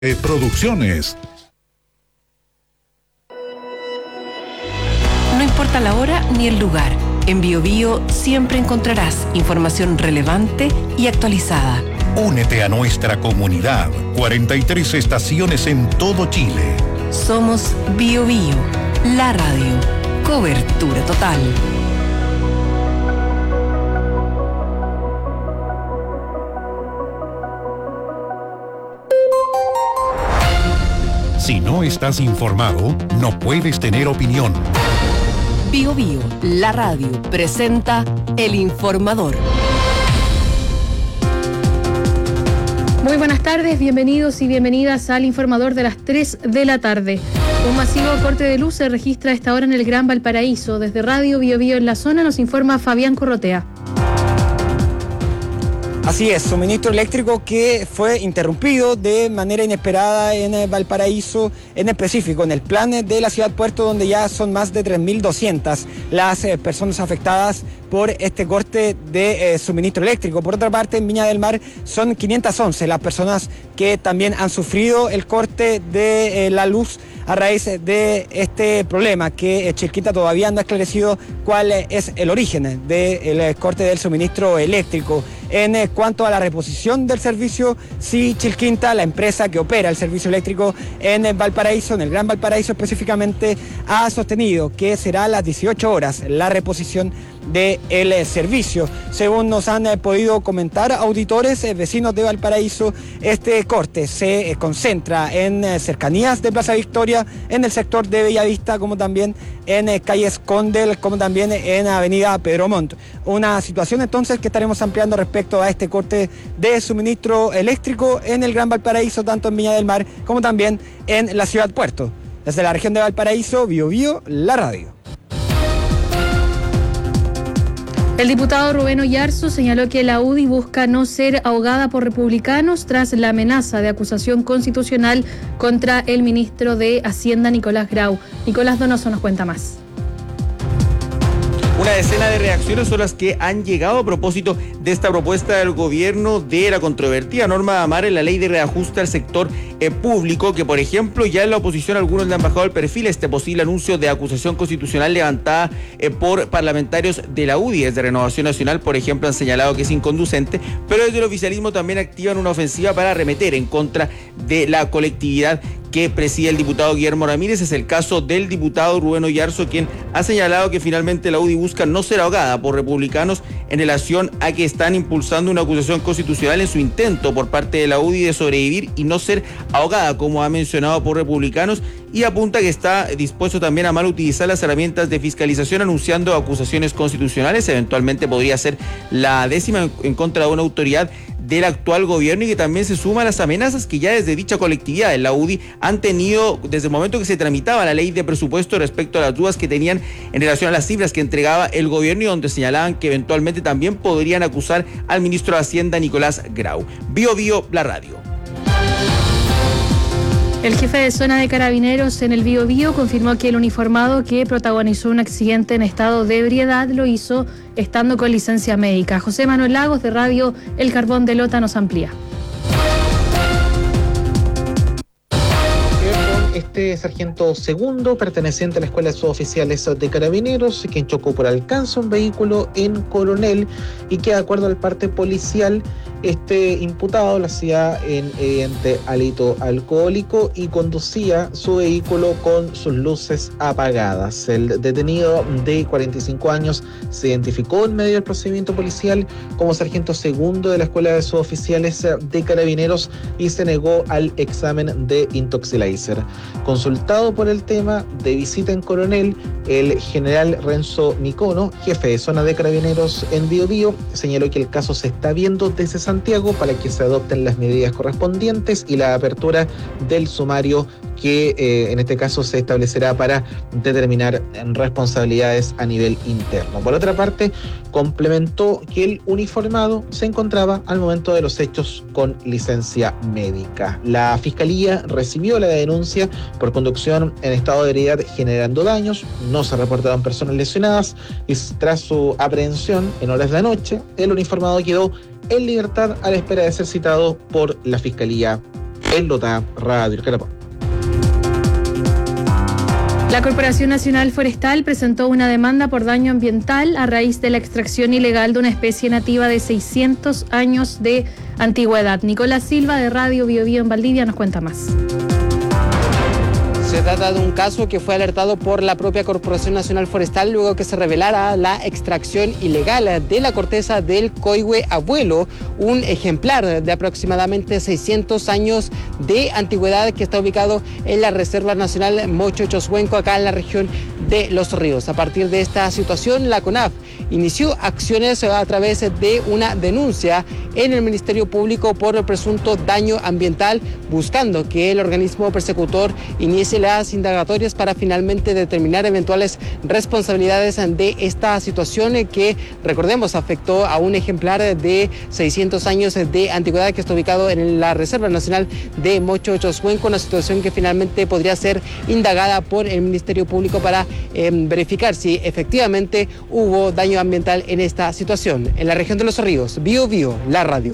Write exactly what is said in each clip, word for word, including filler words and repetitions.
Eh, Producciones. No importa la hora ni el lugar, en BioBio siempre encontrarás información relevante y actualizada. Únete a nuestra comunidad. cuarenta y tres estaciones en todo Chile. Somos BioBio, la radio. Cobertura total. Si no estás informado, no puedes tener opinión. BioBio, la radio, presenta El Informador. Muy buenas tardes, bienvenidos y bienvenidas al Informador de las tres de la tarde. Un masivo corte de luz se registra a esta hora en el Gran Valparaíso. Desde Radio BioBio en la zona nos informa Fabián Corrotea. Así es, suministro eléctrico que fue interrumpido de manera inesperada en Valparaíso, en específico en el plan de la ciudad puerto, donde ya son más de tres mil doscientas las eh, personas afectadas por este corte de eh, suministro eléctrico. Por otra parte, en Viña del Mar son quinientas once las personas que también han sufrido el corte de eh, la luz a raíz de este problema, que eh, Chilquinta todavía no ha esclarecido cuál eh, es el origen del eh, corte del suministro eléctrico. En eh, cuanto a la reposición del servicio, sí, Chilquinta, la empresa que opera el servicio eléctrico en eh, Valparaíso, en el Gran Valparaíso específicamente, ha sostenido que será a las dieciocho horas la reposición del eh, servicio. Según nos han eh, podido comentar auditores eh, vecinos de Valparaíso, este corte se eh, concentra en eh, cercanías de Plaza Victoria, en el sector de Bellavista, como también en eh, calles Condel, como también en avenida Pedro Montt. Una situación entonces que estaremos ampliando respecto a este corte de suministro eléctrico en el Gran Valparaíso, tanto en Viña del Mar como también en la ciudad puerto. Desde la región de Valparaíso, BioBio, la radio. El diputado Rubén Oyarzo señaló que la U D I busca no ser ahogada por republicanos tras la amenaza de acusación constitucional contra el ministro de Hacienda, Nicolás Grau. Nicolás Donoso nos cuenta más. Una decena de reacciones son las que han llegado a propósito de esta propuesta del gobierno de la controvertida norma de Amar en la ley de reajuste al sector eh, público, que por ejemplo ya en la oposición algunos le han bajado el perfil a este posible anuncio de acusación constitucional levantada eh, por parlamentarios de la U D I. Desde Renovación Nacional, por ejemplo, han señalado que es inconducente, pero desde el oficialismo también activan una ofensiva para arremeter en contra de la colectividad que preside el diputado Guillermo Ramírez. Es el caso del diputado Rubén Oyarzo, quien ha señalado que finalmente la U D I busca no ser ahogada por republicanos en relación a que están impulsando una acusación constitucional en su intento por parte de la U D I de sobrevivir y no ser ahogada, como ha mencionado, por republicanos, y apunta que está dispuesto también a mal utilizar las herramientas de fiscalización anunciando acusaciones constitucionales. Eventualmente podría ser la décima en contra de una autoridad del actual gobierno, y que también se suma a las amenazas que ya desde dicha colectividad de la U D I han tenido desde el momento que se tramitaba la ley de presupuesto respecto a las dudas que tenían en relación a las cifras que entregaba el gobierno, y donde señalaban que eventualmente también podrían acusar al ministro de Hacienda, Nicolás Grau. BioBio, la radio. El jefe de zona de Carabineros en el BioBio confirmó que el uniformado que protagonizó un accidente en estado de ebriedad lo hizo estando con licencia médica. José Manuel Lagos, de Radio El Carbón de Lota, nos amplía. Este sargento segundo, perteneciente a la Escuela de Suboficiales de Carabineros, quien chocó por alcance un vehículo en Coronel, y que, de acuerdo al parte policial, este imputado lo hacía en evidente hálito alcohólico y conducía su vehículo con sus luces apagadas. El detenido, de cuarenta y cinco años, se identificó en medio del procedimiento policial como sargento segundo de la Escuela de Suboficiales de Carabineros y se negó al examen de Intoxilizer. Consultado por el tema de visita en Coronel, el general Renzo Micono, jefe de zona de Carabineros en BioBio, señaló que el caso se está viendo desde Santiago para que se adopten las medidas correspondientes y la apertura del sumario que eh, en este caso se establecerá para determinar responsabilidades a nivel interno. Por otra parte, complementó que el uniformado se encontraba al momento de los hechos con licencia médica. La Fiscalía recibió la denuncia por conducción en estado de ebriedad generando daños, no se reportaron personas lesionadas y tras su aprehensión en horas de la noche, el uniformado quedó en libertad a la espera de ser citado por la Fiscalía en Lota Radio El Calapón. La Corporación Nacional Forestal presentó una demanda por daño ambiental a raíz de la extracción ilegal de una especie nativa de seiscientos años de antigüedad. Nicolás Silva de Radio Bio Bio en Valdivia nos cuenta más. Se trata de un caso que fue alertado por la propia Corporación Nacional Forestal luego que se revelara la extracción ilegal de la corteza del coihue abuelo, un ejemplar de aproximadamente seiscientos años de antigüedad que está ubicado en la Reserva Nacional Mocho-Choshuenco, acá en la región de Los Ríos. A partir de esta situación, la CONAF inició acciones a través de una denuncia en el Ministerio Público por el presunto daño ambiental, buscando que el organismo persecutor inicie las indagatorias para finalmente determinar eventuales responsabilidades de esta situación que, recordemos, afectó a un ejemplar de seiscientos años de antigüedad que está ubicado en la Reserva Nacional de Mocho-Choshuenco, una situación que finalmente podría ser indagada por el Ministerio Público para eh, verificar si efectivamente hubo daño ambiental en esta situación. En la región de Los Ríos, Bio Bio, la radio.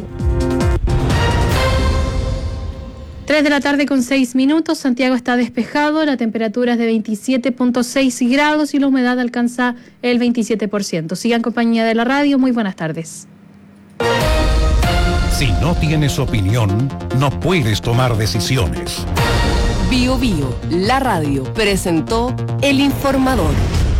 tres de la tarde con seis minutos, Santiago está despejado, la temperatura es de veintisiete punto seis grados y la humedad alcanza el veintisiete por ciento. Sigan en compañía de la radio, muy buenas tardes. Si no tienes opinión, no puedes tomar decisiones. Bio Bio, la radio, presentó El Informador.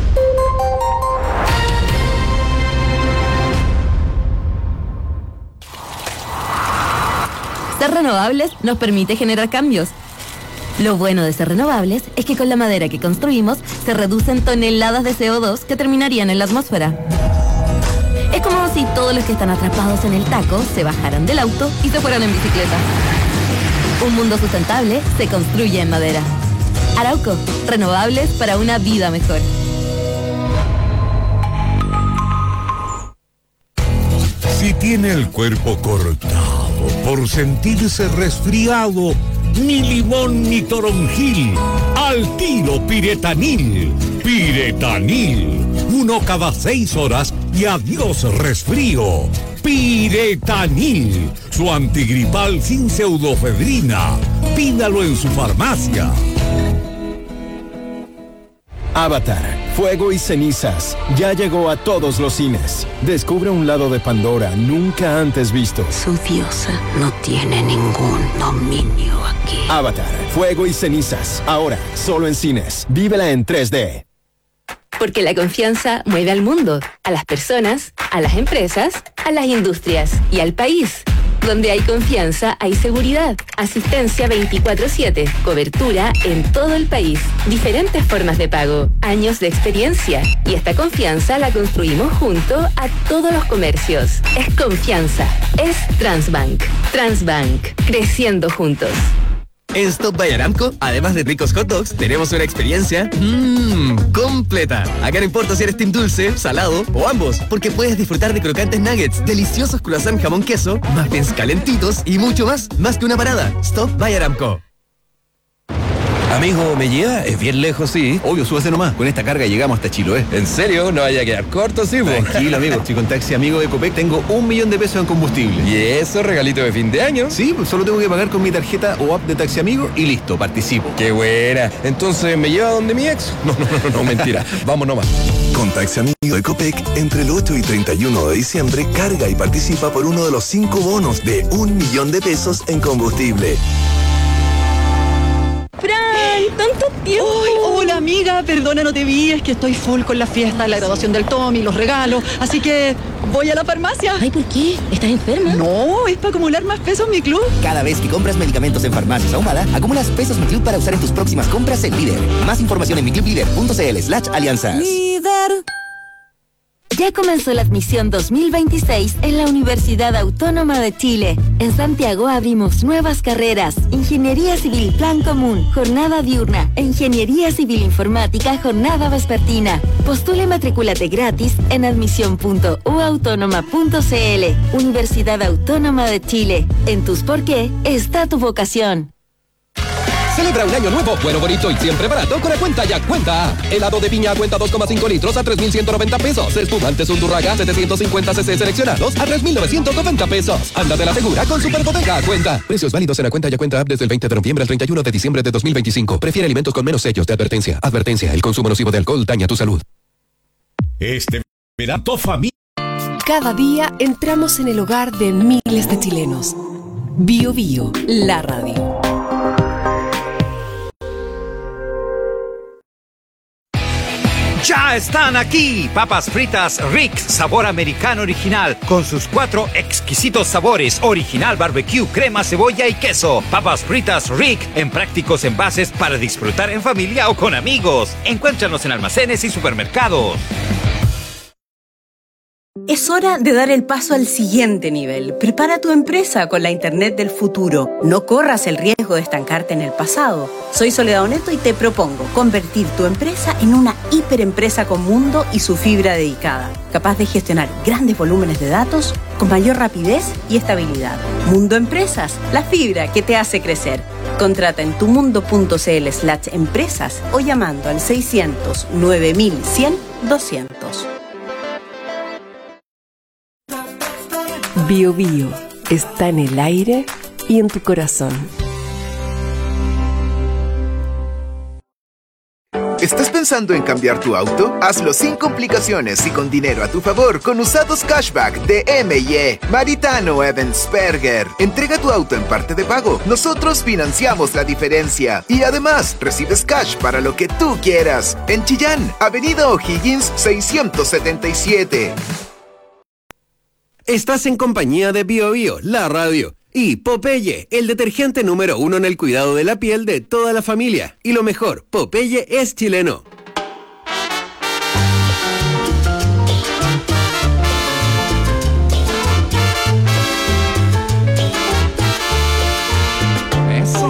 Ser renovables nos permite generar cambios. Lo bueno de ser renovables es que con la madera que construimos se reducen toneladas de C O dos que terminarían en la atmósfera. Es como si todos los que están atrapados en el taco se bajaran del auto y se fueran en bicicleta. Un mundo sustentable se construye en madera. Arauco, renovables para una vida mejor. Si tiene el cuerpo cortado por sentirse resfriado, ni limón ni toronjil, al tiro Piretanil. Piretanil, uno cada seis horas y adiós resfrío. Piretanil, su antigripal sin pseudofedrina. Pídalo en su farmacia. Avatar, Fuego y Cenizas, ya llegó a todos los cines. Descubre un lado de Pandora nunca antes visto. Su diosa no tiene ningún dominio aquí. Avatar, Fuego y Cenizas, ahora solo en cines. Vívela en tres D. Porque la confianza mueve al mundo, a las personas, a las empresas, a las industrias y al país. Donde hay confianza, hay seguridad. Asistencia veinticuatro siete. Cobertura en todo el país. Diferentes formas de pago. Años de experiencia. Y esta confianza la construimos junto a todos los comercios. Es confianza. Es Transbank. Transbank. Creciendo juntos. En Stop by Aramco, además de ricos hot dogs, tenemos una experiencia mmm, completa. Acá no importa si eres team dulce, salado o ambos, porque puedes disfrutar de crocantes nuggets, deliciosos croissant jamón queso, muffins calentitos y mucho más, más que una parada. Stop by Aramco. Amigo, ¿me lleva? Es bien lejos, sí. Obvio, súbase nomás. Con esta carga llegamos hasta Chiloé. ¿En serio? ¿No vaya a quedar corto, sí, po? Tranquilo, amigo. Si con Taxi Amigo de Copec tengo un millón de pesos en combustible. ¿Y eso, regalito de fin de año? Sí, pues solo tengo que pagar con mi tarjeta o app de Taxi Amigo y listo, participo. ¡Qué buena! Entonces, ¿me lleva donde mi ex? No, no, no, no, no mentira. Vamos nomás. Con Taxi Amigo de Copec, entre el ocho y treinta y uno de diciembre, carga y participa por uno de los cinco bonos de un millón de pesos en combustible. ¡Fran! ¡Tanto tiempo! Uy, hola amiga, perdona, no te vi, es que estoy full con la fiesta, la graduación del Tommy, los regalos, así que voy a la farmacia. Ay, ¿por qué? ¿Estás enferma? No, es para acumular más pesos en mi club. Cada vez que compras medicamentos en Farmacias Ahumada, acumulas pesos Mi Club para usar en tus próximas compras en Líder. Más información en miclublíder.cl slash alianzas. Líder. Ya comenzó la admisión dos mil veintiséis en la Universidad Autónoma de Chile. En Santiago abrimos nuevas carreras: Ingeniería Civil Plan Común, jornada diurna, e Ingeniería Civil Informática, jornada vespertina. Postula y matricúlate gratis en admisión punto u autónoma punto cl. Universidad Autónoma de Chile. En tus por qué está tu vocación. Celebra un año nuevo, bueno, bonito y siempre barato con la cuenta Ya Cuenta. Helado de piña a cuenta dos coma cinco litros a tres mil ciento noventa pesos. Espumantes Undurraga setecientos cincuenta centilitros seleccionados a tres mil novecientos noventa pesos. Ándate la segura con Superbodega Cuenta. Precios válidos en la cuenta Ya Cuenta App desde el veinte de noviembre al treinta y uno de diciembre de dos mil veinticinco. Prefiere alimentos con menos sellos de advertencia. Advertencia, el consumo nocivo de alcohol daña tu salud. Este verano, familia. Cada día entramos en el hogar de miles de chilenos. Bio Bio, la radio. Ya están aquí, papas fritas Rick, sabor americano original, con sus cuatro exquisitos sabores, original barbecue, crema, cebolla y queso. Papas fritas Rick, en prácticos envases para disfrutar en familia o con amigos. Encuéntranos en almacenes y supermercados. Es hora de dar el paso al siguiente nivel. Prepara tu empresa con la Internet del futuro. No corras el riesgo de estancarte en el pasado. Soy Soledad Oneto y te propongo convertir tu empresa en una hiperempresa con mundo y su fibra dedicada, capaz de gestionar grandes volúmenes de datos con mayor rapidez y estabilidad. Mundo Empresas, la fibra que te hace crecer. Contrata en tumundo.cl slash empresas o llamando al seiscientos nueve mil cien doscientos. Bio Bio está en el aire y en tu corazón. ¿Estás pensando en cambiar tu auto? Hazlo sin complicaciones y con dinero a tu favor con Usados Cashback de M y E. Maritano Evansperger. Entrega tu auto en parte de pago. Nosotros financiamos la diferencia. Y además, recibes cash para lo que tú quieras. En Chillán, Avenida O'Higgins seiscientos setenta y siete. Estás en compañía de Bio Bio, la radio, y Popeye, el detergente número uno en el cuidado de la piel de toda la familia. Y lo mejor, Popeye es chileno. Eso.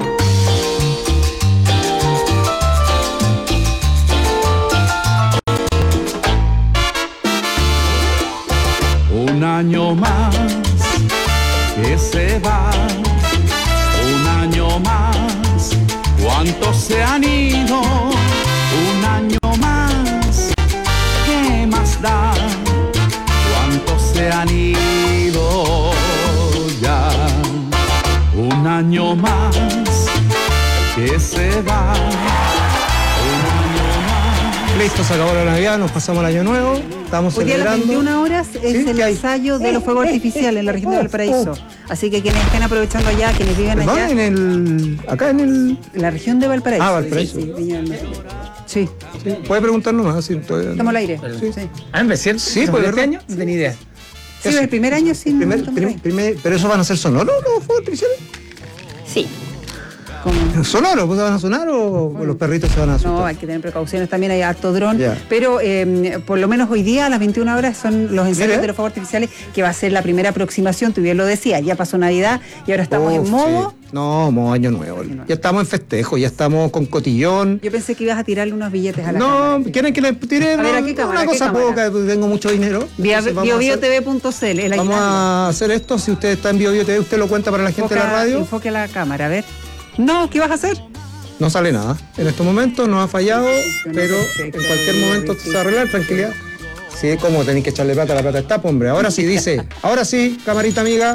Un año más que se va, un año más, ¿cuántos se han ido? Un año más, ¿qué más da? ¿Cuántos se han ido ya? Un año más que se va, un año más. Listo, se acabó la Navidad, nos pasamos al Año Nuevo. Estamos Hoy día a las celebrando. veintiuna horas es ¿Sí? el ¿Qué hay? ensayo de los fuegos Eh, artificiales en la región eh, de Valparaíso. Así que quienes estén aprovechando allá, quienes viven ¿Perdón? allá. En el, acá en el... La región de Valparaíso. Ah, Valparaíso. Sí, sí, Viña del Mar. Sí. Sí, puede preguntar nomás. Si todavía no- Estamos al aire. Sí. Sí, Ah, ¿me siento? Sí, ¿Este pues, ¿verdad? año? No tenía idea. sí el primer año sí. Primer- no, prim- primer- ¿Pero eso van a ser sonoros los fuegos artificiales? Sí. ¿Sonoros? ¿Pues van a sonar o, o los perritos se van a asustar? No, hay que tener precauciones, también hay harto dron, Ya. pero eh, por lo menos hoy día a las veintiuna horas son los ensayos Mira. de los fuegos artificiales, que va a ser la primera aproximación, tú bien lo decías, ya pasó Navidad y ahora estamos Uf, en modo. sí. No, modo Año Nuevo. Ya estamos en festejo, ya estamos con cotillón. Yo pensé que ibas a tirarle unos billetes a la No, cámara. ¿quieren que les tire? A ver, ¿a No, qué cámara, una a qué cosa cámara? poca, pues tengo mucho dinero. Via- Entonces vamos a hacer- BioBioTV punto c l, el Vamos aguinaldo. a hacer esto. Si usted está en BioBio T V, usted lo cuenta para la gente de la Enfoca- radio. Enfoque a la cámara, a ver. No, ¿qué vas a hacer? No sale nada. En estos momentos no ha fallado, pero en cualquier momento se va a arreglar, tranquilidad. Sí, como tenéis que echarle plata, la plata está, pues, hombre. Ahora sí, dice. Ahora sí, camarita amiga.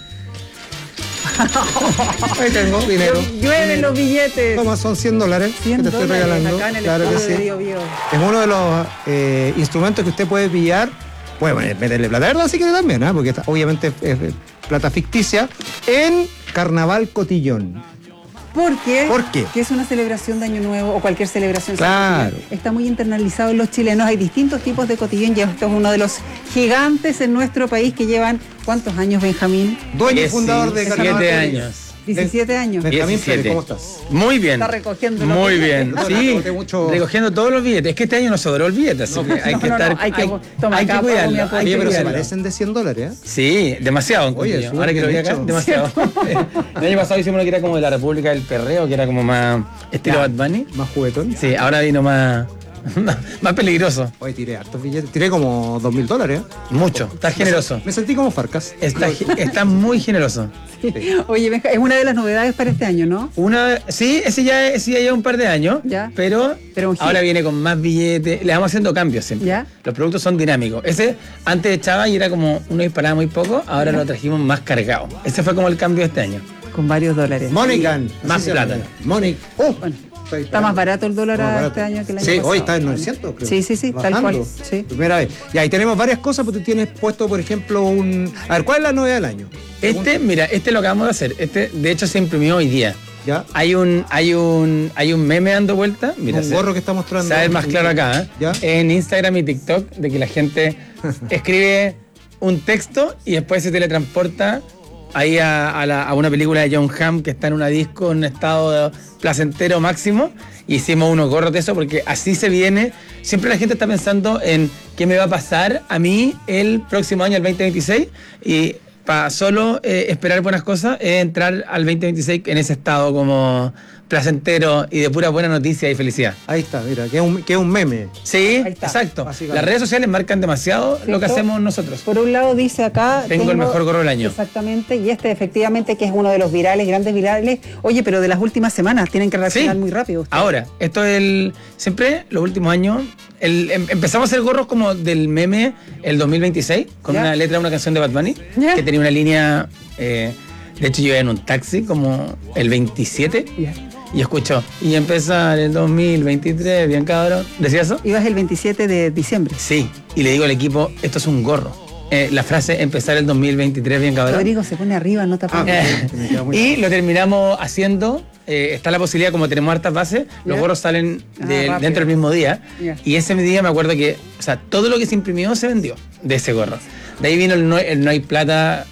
Ahí tengo dinero. Llueven Dinero. los billetes. Toma, son cien dólares que te estoy dólares regalando. acá en el Claro que estudio sí. de Bio Bio. Es uno de los eh, instrumentos que usted puede pillar. Puede poner- meterle plata, ¿verdad? Sí que también, ¿eh? Porque esta- obviamente es eh, plata ficticia. En Carnaval Cotillón. ¿Por qué? ¿Por qué? Que es una celebración de Año Nuevo o cualquier celebración. Claro. Está muy internalizado en los chilenos. Hay distintos tipos de cotillón. Y esto es uno de los gigantes en nuestro país que llevan, ¿cuántos años, Benjamín? Dueño y fundador de Carnaval Siete Cotillón. años. diecisiete años. Benjamín diecisiete. Pérez, ¿cómo estás? Muy bien. Está recogiendo los Muy billetes. bien. No, Sí, recoge mucho- recogiendo todos los billetes. Es que este año no sobró el billete, así que hay no, que no, estar. no, hay que- hay, toma hay acá, que Pablo, cuidarlo. mi apoyo. hay que Oye, pero se cuidarlo. parecen de cien dólares, ¿eh? Sí, demasiado. en Oye, Cotillón. súper Ahora que lo vi bien acá, hecho. demasiado. El año pasado hicimos uno que era como de la República del Perreo, que era como más estilo Ya. Bad Bunny. Más juguetón. Sí, ahora vino más, Más peligroso. Hoy tiré hartos billetes. Tiré como dos mil dólares. ¿eh? Mucho. Estás generoso. Me sentí como Farcas. Está, está muy generoso. Sí. Oye, Benja, es una de las novedades para este año, ¿no? Una, sí, ese ya, ese ya lleva un par de años. Ya. Pero, pero ahora viene con más billetes. Le vamos haciendo cambios siempre. ¿Ya? Los productos son dinámicos. Ese antes echaba y era como uno disparaba muy poco. Ahora ¿Ya? lo trajimos más cargado. Ese fue como el cambio de este año. Con varios dólares. Mónica. Más plata. Mónica. Oh, bueno. Está más barato el dólar barato. este año que el año sí, pasado. hoy está en novecientos, creo. Sí, sí, sí, Bajando. tal cual. Sí. Primera vez. Y ahí tenemos varias cosas, porque tú tienes puesto, por ejemplo, un... A ver, ¿cuál es la novedad del año? Este, mira, este lo acabamos de hacer. Este, de hecho, se imprimió hoy día. ¿Ya? Hay un, hay un, hay un meme dando vuelta. Mira, un gorro se, que está mostrando. Se va a ver más claro acá, ¿eh? ¿Ya? En Instagram y TikTok, de que la gente escribe un texto y después se teletransporta ahí a, a, la, a una película de John Hamm que está en una disco en un estado placentero máximo. Hicimos unos gorros de eso porque así se viene. Siempre la gente está pensando en qué me va a pasar a mí el próximo año, el veinte veintiséis, y para solo eh, esperar buenas cosas es entrar al veinte veintiséis en ese estado como placentero y de pura buena noticia y felicidad. Ahí está, mira, que es un, que es un meme. Sí, exacto. Las redes sociales marcan demasiado ¿cierto? Lo que hacemos nosotros. Por un lado dice acá... Tengo, tengo el mejor gorro del año. Exactamente, y este efectivamente que es uno de los virales, grandes virales. Oye, pero de las últimas semanas tienen que reaccionar sí. muy rápido ustedes. Ahora, esto es el... Siempre, los últimos años, el, em, empezamos a hacer gorros como del meme el dos mil veintiséis, con ¿Ya? una letra de una canción de Bad Bunny, ¿Ya? que tenía una línea... Eh, de hecho, yo iba en un taxi como el veintisiete... ¿Ya? Y escucho, y empezar el dos mil veintitrés, bien cabrón. ¿Decía eso? Ibas el veintisiete de diciembre. Sí, y le digo al equipo, esto es un gorro. Eh, la frase, empezar el dos mil veintitrés, bien cabrón. Rodrigo se pone arriba, no tapa. Ah, y lo terminamos haciendo, eh, está la posibilidad, como tenemos hartas bases, ¿Ya? los gorros salen de, ah, dentro del mismo día. ¿Ya? Y ese día me acuerdo que, o sea, todo lo que se imprimió se vendió de ese gorro. De ahí vino el No, el no hay plata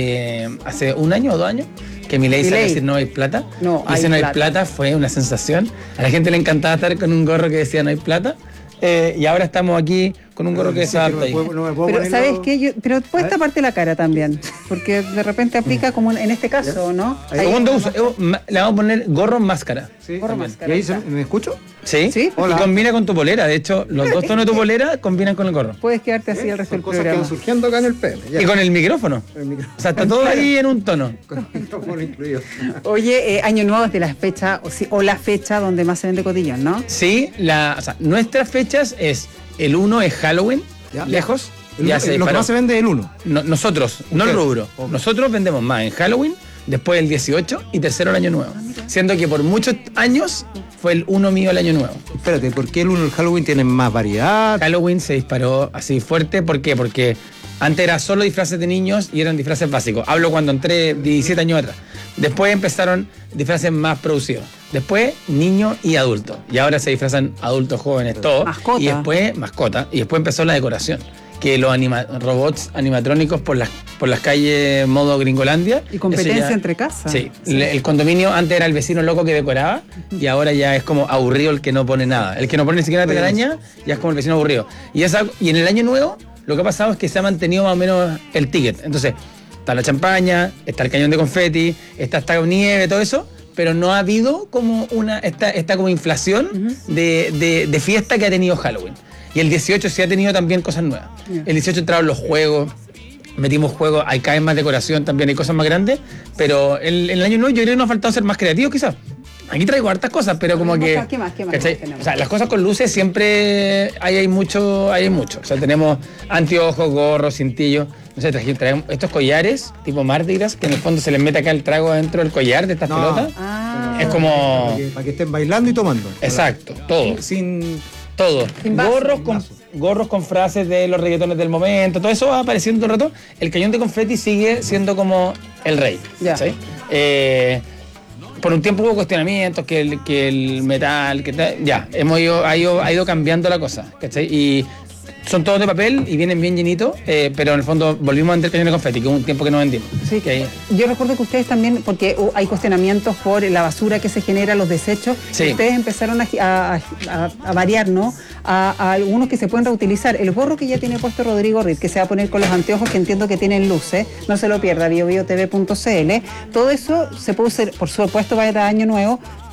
de hace un año o dos años. Que Milei sale a decir no hay plata. No, y ese hay no hay plata. plata fue una sensación. A la gente le encantaba estar con un gorro que decía no hay plata. Eh, y ahora estamos aquí con un gorro que se adapta ahí. Pero ¿sabes qué? Yo, pero puedes taparte la cara también. Porque de repente aplica como en este caso, ¿no? Segundo uso. Le vamos a poner gorro máscara. Sí, gorro máscara. ¿Y ahí se, me escucho? Sí. ¿Sí? Hola. Y combina con tu polera. De hecho, los dos tonos de tu polera combinan con el gorro. Puedes quedarte así ¿Eh? el resto Son del cosas programa. que van surgiendo acá en el P M. Ya. Y con el micrófono. El micrófono. O sea, está todo ahí en un tono. Con el micrófono incluido. Oye, eh, Año Nuevo es de la fecha, o, sí, o la fecha donde más se vende cotillón, ¿no? Sí, la, o sea, nuestras fechas es, el uno es Halloween, ya. lejos. El, ya el, se lo que más se vende es el uno. No, nosotros, no el rubro. Okay. Nosotros vendemos más en Halloween, después el dieciocho y tercero el Año Nuevo. Siendo que por muchos años fue el uno mío el Año Nuevo. Espérate, ¿por qué el uno el Halloween tiene más variedad? Halloween se disparó así fuerte, ¿por qué? Porque antes era solo disfraces de niños y eran disfraces básicos. Hablo cuando entré diecisiete años atrás. Después empezaron disfraces más producidos. Después niños y adultos. Y ahora se disfrazan adultos, jóvenes, todos. Mascota. Y después mascota. Y después empezó la decoración. Que los anima robots animatrónicos por las, por las calles modo Gringolandia. Y competencia ya, entre casas. Sí. sí. El condominio antes era el vecino loco que decoraba. Uh-huh. Y ahora ya es como aburrido el que no pone nada. El que no pone ni siquiera una telaraña, ya es como el vecino aburrido. Y, esa, y en el Año Nuevo lo que ha pasado es que se ha mantenido más o menos el ticket. Entonces, está la champaña, está el cañón de confeti, está esta nieve, todo eso, pero no ha habido como una esta, esta como inflación uh-huh. de, de, de fiesta que ha tenido Halloween. Y el dieciocho sí ha tenido también cosas nuevas. Yeah. El dieciocho entraron los juegos, metimos juegos, hay cada vez más decoración también, hay cosas más grandes, pero el, el año nuevo yo creo que nos ha faltado ser más creativos quizás. Aquí traigo hartas cosas, pero como que... ¿Qué más? ¿Qué más? O sea, las cosas con luces siempre hay, hay mucho, hay mucho. O sea, tenemos anteojos, gorros, cintillos. No sé, traemos estos collares tipo Mardi Gras, que en el fondo se les mete acá el trago dentro del collar de estas no. pelotas. Ah. Es como... Para que, para que estén bailando y tomando. Exacto, todo. Sin... Todo. Sin vaso, gorros, sin con, vaso. gorros con frases de los reggaetones del momento, todo eso va apareciendo todo el rato. El cañón de confeti sigue siendo como el rey. Ya. ¿Sí? Eh, por un tiempo hubo cuestionamientos, que el, que el metal, que tal, ya, hemos ido, ha, ido, ha ido cambiando la cosa, ¿cachai? Y son todos de papel y vienen bien llenitos, eh, pero en el fondo volvimos a vender cañón de confeti, que es un tiempo que no vendimos. Sí, que yo recuerdo que ustedes también, porque hay cuestionamientos por la basura que se genera, los desechos, sí. ustedes empezaron a, a, a, a variar, ¿no? A, a algunos que se pueden reutilizar. El gorro que ya tiene puesto Rodrigo Riz, que se va a poner con los anteojos, que entiendo que tienen luces, no se lo pierda, bio bio t v punto c l. Todo eso se puede usar, por supuesto, va a ir a Año Nuevo,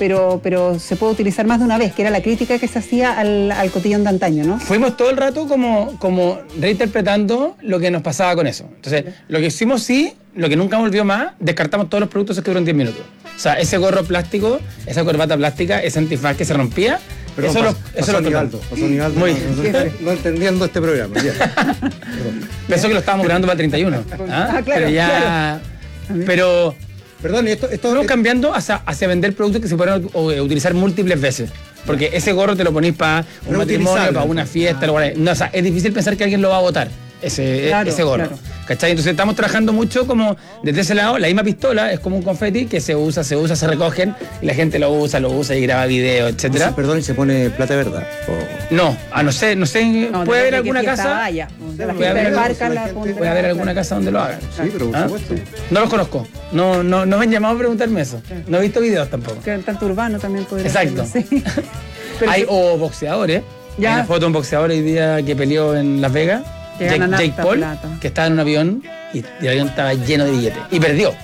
pero, pero se puede utilizar más de una vez, que era la crítica que se hacía al, al cotillón de antaño, ¿no? Fuimos todo el rato como, como reinterpretando lo que nos pasaba con eso. Entonces, lo que hicimos sí, lo que nunca volvió más, descartamos todos los productos que duran diez minutos. O sea, ese gorro plástico, esa corbata plástica, ese antifaz que se rompía, Perdón, eso, pasó, lo, eso pasó lo Nivaldo, pasó Nivaldo, Muy no, no, no, no entendiendo este programa. Pensó que lo estábamos grabando para el treinta y uno. ¿Ah? Ah, claro, pero ya... claro. Pero... Perdón, esto... esto Estamos cambiando hacia, hacia vender productos que se pueden o, eh, utilizar múltiples veces. Porque ese gorro te lo ponís para un matrimonio, para una fiesta, lo cual- no, o sea, es difícil pensar que alguien lo va a botar, ese, Claro, ese gorro. claro. ¿Cachai? Entonces estamos trabajando mucho como desde ese lado, la misma pistola es como un confeti que se usa, se usa, se recogen y la gente lo usa, lo usa y graba video, etcétera. Sí, perdón, y se pone plata de verdad. No, a no sé, no sé, No, puede haber depende de alguna qué fiesta casa. vaya. De la Puede fiesta haber, de marca la la gente- pondrá, puede haber claro. alguna casa donde lo hagan. Sí, pero por ¿Ah? supuesto. No los conozco, no, no, no me han llamado a preguntarme eso. No he visto videos tampoco. Que tanto urbano también podría Exacto. ser, sí. Pero Hay sí, o boxeadores. Ya. Hay una foto de un boxeador hoy día que peleó en Las Vegas. Que Jake, ganan Jake harta Paul, plata. que estaba en un avión y, y el avión estaba lleno de billetes. Y perdió.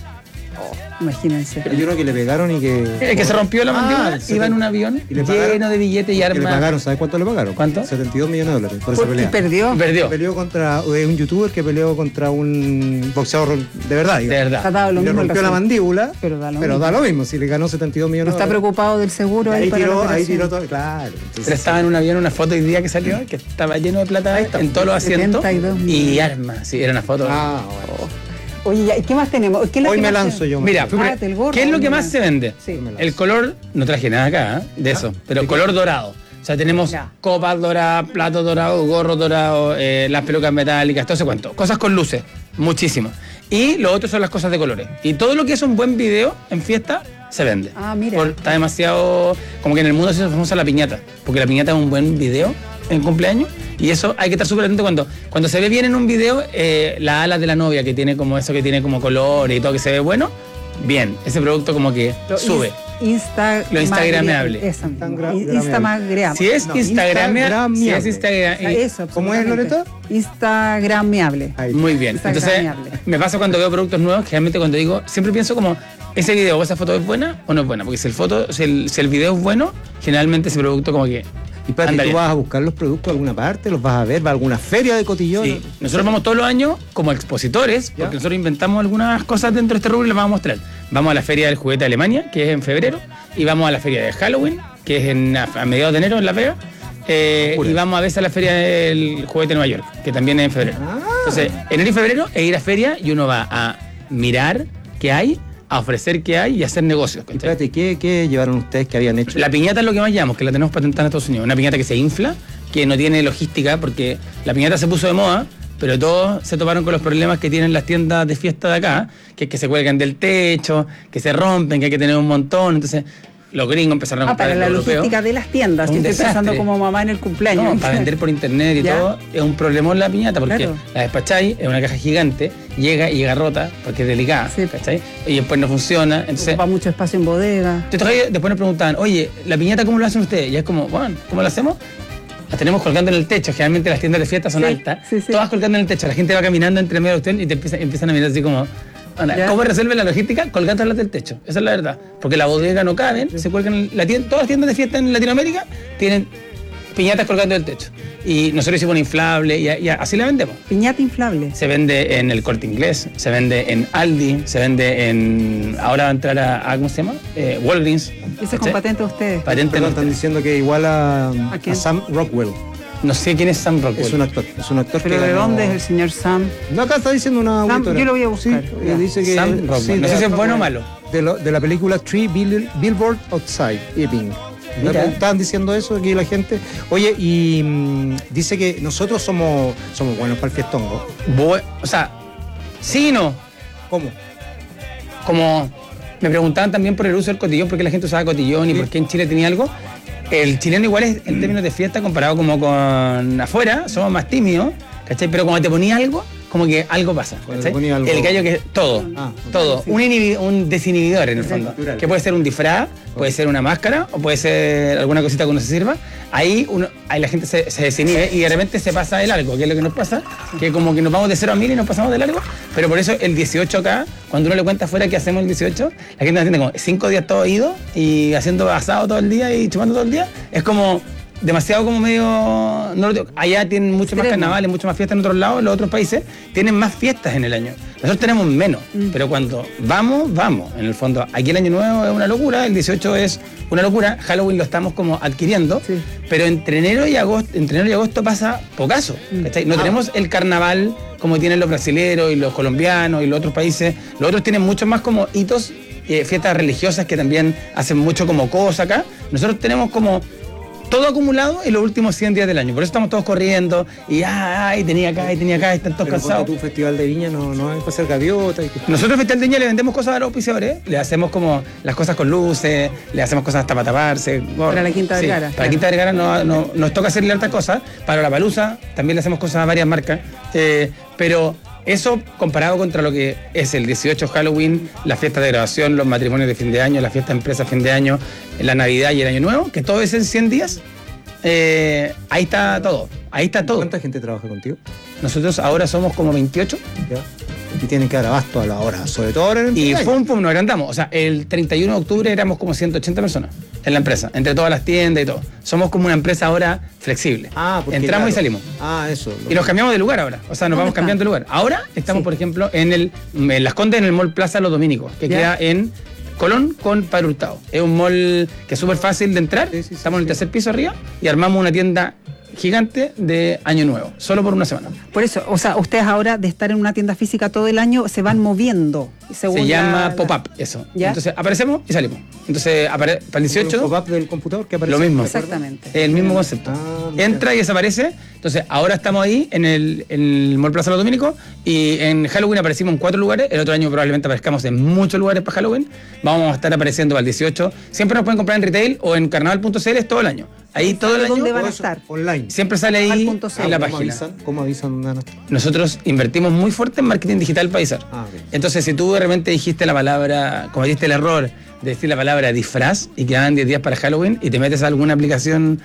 imagínense. Hay uno que le pegaron y que... El que se rompió la Ah, mandíbula el iba en un avión y le lleno pagaron- de billetes y que le armas. pagaron, ¿sabes cuánto le pagaron? ¿Cuánto? setenta y dos millones de dólares por esa Por- y pelea. perdió. Y perdió. Peleó contra eh, un youtuber que peleó contra un boxeador de verdad. De digamos. verdad. Ha dado lo Y le mismo el rompió la razón. mandíbula, Pero da lo pero mismo. da lo mismo, si le ganó setenta y dos millones No de está dólares. preocupado del seguro ahí, Ahí para la tiró, ahí operación. tiró todo, claro. Entonces, Pero estaba en un avión, una foto hoy día que salió, que estaba lleno de plata en todos los asientos setenta y dos y millones. armas. Sí, era una foto. Ah, bueno. Oye, ya, ¿y qué más tenemos? ¿Qué es lo Hoy que me más lanzo se- yo. Mira, me- Ah, del gorro, ¿qué es lo que mira. más se vende? Sí. El color, no traje nada acá, ¿eh? de eso, pero color dorado. O sea, tenemos Ya. copas doradas, platos dorados, gorros dorados, eh, las pelucas metálicas, todo ese cuento. Cosas con luces, muchísimo. Y lo otro son las cosas de colores. Y todo lo que es un buen video en fiesta se vende. Ah, mira. Por- está demasiado. Como que en el mundo se famosa la piñata. Porque la piñata es un buen video en cumpleaños. Y eso hay que estar súper atento cuando, cuando se ve bien en un video eh, la ala de la novia, que tiene como eso, que tiene como color y todo, que se ve bueno. Bien, ese producto como que Lo sube. Insta Lo instagrameable. Esa misma. Instagrameable. Instagram. Si es No, Instagram, si es Instagram. Ah, eso, ¿Cómo es, absolutamente. Loreto? Instagrameable. Ahí. Muy bien. Entonces, Instagramable. me pasa cuando veo productos nuevos, que realmente cuando digo, siempre pienso como, ¿ese video o esa foto es buena o no es buena? Porque si el foto, si el, si el video es bueno, generalmente ese producto como que. Y para anda ¿tú bien. vas a buscar los productos a alguna parte? ¿Los vas a ver? ¿Va a alguna feria de cotillón? Sí. Nosotros vamos todos los años como expositores, porque ¿Ya? nosotros inventamos algunas cosas dentro de este rubro y las vamos a mostrar. Vamos a la Feria del Juguete de Alemania, que es en febrero, y vamos a la Feria de Halloween, que es en, a, a mediados de enero en Las Vegas, eh, Jura. y vamos a veces a la Feria del Juguete de Nueva York, que también es en febrero. Ah. Entonces, enero y febrero es ir a feria y uno va a mirar qué hay, a ofrecer qué hay y a hacer negocios. Y ¿cachai? espérate, ¿qué, ¿qué llevaron ustedes que habían hecho? La piñata es lo que más llamamos, que la tenemos patentada en Estados Unidos. Una piñata que se infla, que no tiene logística, porque la piñata se puso de moda, pero todos se toparon con los problemas que tienen las tiendas de fiesta de acá, que es que se cuelgan del techo, que se rompen, que hay que tener un montón. Entonces, los gringos empezaron a Ah, comprar para el la europeo. logística de las tiendas. Un Yo estoy desastre. pensando como mamá en el cumpleaños. No, para vender por internet y Ya. todo, es un problemón la piñata, porque Claro. la despacháis, es una caja gigante, llega y llega rota, porque es delicada, Sí. ¿cachai? Y después no funciona, entonces... Ocupa mucho espacio en bodega. Entonces, después nos preguntaban, oye, ¿la piñata cómo lo hacen ustedes? Y es como, bueno, ¿cómo lo hacemos? Las tenemos colgando en el techo. Generalmente las tiendas de fiesta son Sí, altas. sí, sí. Todas colgando en el techo. La gente va caminando entre medio de usted y te empiezan, empiezan a mirar así como, "Anda, Ya. ¿cómo resuelve la logística? Colgándolas del techo. Esa es la verdad. Porque la bodega no caben, se cuelgan. en La tienda, todas las tiendas de fiesta en Latinoamérica tienen piñatas colgando del techo. Y nosotros hicimos un inflable y, y así la vendemos. Piñata inflable. Se vende en el Corte Inglés, se vende en Aldi, se vende en... Ahora va a entrar a, a ¿cómo se llama? Eh, Walgreens. Eso es con ¿cachai? patente de ustedes. Patente Perdón, no- están diciendo que igual a, ¿A a quién? Sam Rockwell. No sé quién es Sam Rockwell. Es un actor. Es un actor ¿Pero que de ganó- dónde es el señor Sam? No, acá está diciendo una Sam, auditora. yo lo voy a buscar. Sí, Ya. eh, dice que... Sam Rockwell. sí, No de sé si es la- bueno o malo. De, lo- de la película Three Bill- Billboard Outside, Epping. Mira. Estaban diciendo eso aquí la gente. Oye, y mm, dice que nosotros somos, somos buenos para el fiestongo. Bu- o sea, sí y no. ¿Cómo? Como me preguntaban también por el uso del cotillón, por qué la gente usaba cotillón y por qué en Chile tenía algo. El chileno igual es en términos de fiesta comparado como con afuera, somos más tímidos, ¿cachai? Pero cuando te ponía algo, como que algo pasa. ¿cachai? Algo... El gallo que todo, ah, todo, sí. un, inhibi- un desinhibidor en el fondo, que puede ser un disfraz, puede ser una máscara o puede ser alguna cosita que uno se sirva. Ahí, uno, ahí la gente se, se desinhibe y de repente se pasa de largo, que es lo que nos pasa, que como que nos vamos de cero a mil y nos pasamos de largo, pero por eso el dieciocho acá, cuando uno le cuenta afuera que hacemos el dieciocho, la gente nos entiende como cinco días todo ido y haciendo asado todo el día y chupando todo el día, es como demasiado como medio... No, allá tienen mucho más carnavales, mucho más fiestas en otros lados, en los otros países tienen más fiestas en el año. Nosotros tenemos menos, mm. pero cuando vamos, vamos. En el fondo, aquí el año nuevo es una locura, el dieciocho es una locura, Halloween lo estamos como adquiriendo, sí. pero entre enero y agosto, entre enero y agosto pasa pocaso. Mm. No ah. tenemos el carnaval como tienen los brasileros y los colombianos y los otros países. Los otros tienen muchos más como hitos, eh, fiestas religiosas que también hacen mucho como cosas acá. Nosotros tenemos como todo acumulado en los últimos cien días del año. Por eso estamos todos corriendo y ay, tenía acá, y tenía acá, y están todos pero cansados. Tu festival de viña no, no hay que hacer gaviota. Y que... Nosotros en Festival de Viña le vendemos cosas a los auspiciadores, le hacemos como las cosas con luces, le hacemos cosas hasta para taparse. Para la Quinta Vergara. Sí, para la Quinta Vergara no, no, nos toca hacerle hartas cosas. Para la Palusa también le hacemos cosas a varias marcas. Eh, pero eso comparado contra lo que es el dieciocho Halloween, la fiesta de graduación, los matrimonios de fin de año, la fiesta de empresa de fin de año, la Navidad y el Año Nuevo, que todo es en cien días. Eh, ahí está todo, ahí está todo. ¿Cuánta gente trabaja contigo? Nosotros ahora somos como veintiocho. Ya. Y tienen que dar abasto a la hora, sobre todo ahora en el Y pum, pum, nos agrandamos. O sea, el treinta y uno de octubre éramos como ciento ochenta personas en la empresa, entre todas las tiendas y todo. Somos como una empresa ahora flexible. Ah, porque entramos claro. y salimos. Ah, eso. Y nos cambiamos de lugar ahora. O sea, nos vamos está? cambiando de lugar. Ahora estamos, sí. por ejemplo, en el en Las Condes, en el Mall Plaza Los Dominicos, que ¿Ya? queda en Colón con Padre Hurtado. Es un mall que es súper fácil de entrar. Sí, sí, Estamos sí, en el tercer sí. piso arriba y armamos una tienda gigante de Año Nuevo, solo por una semana. Por eso, o sea, ustedes ahora de estar en una tienda física todo el año se van moviendo. Se llama la... pop-up, eso. ¿Ya? Entonces aparecemos y salimos. Entonces apare... para el dieciocho... ¿El pop-up del computador que aparece? Lo mismo. Exactamente. El mismo concepto. Ah, entra y desaparece. Entonces ahora estamos ahí en el, en el Mall Plaza Los Dominicos y en Halloween aparecimos en cuatro lugares. El otro año probablemente aparezcamos en muchos lugares para Halloween. Vamos a estar apareciendo para el dieciocho. Siempre nos pueden comprar en retail o en carnaval punto c l todo el año. Ahí todo el año. ¿Dónde van a estar? Online. Siempre sale ahí en la ¿Cómo página. Avisan? ¿Cómo avisan? No, no. Nosotros invertimos muy fuerte en marketing digital para avisar. Ah, okay. Entonces, si tú de repente dijiste la palabra, cometiste el error de decir la palabra disfraz y quedaban diez días para Halloween y te metes a alguna aplicación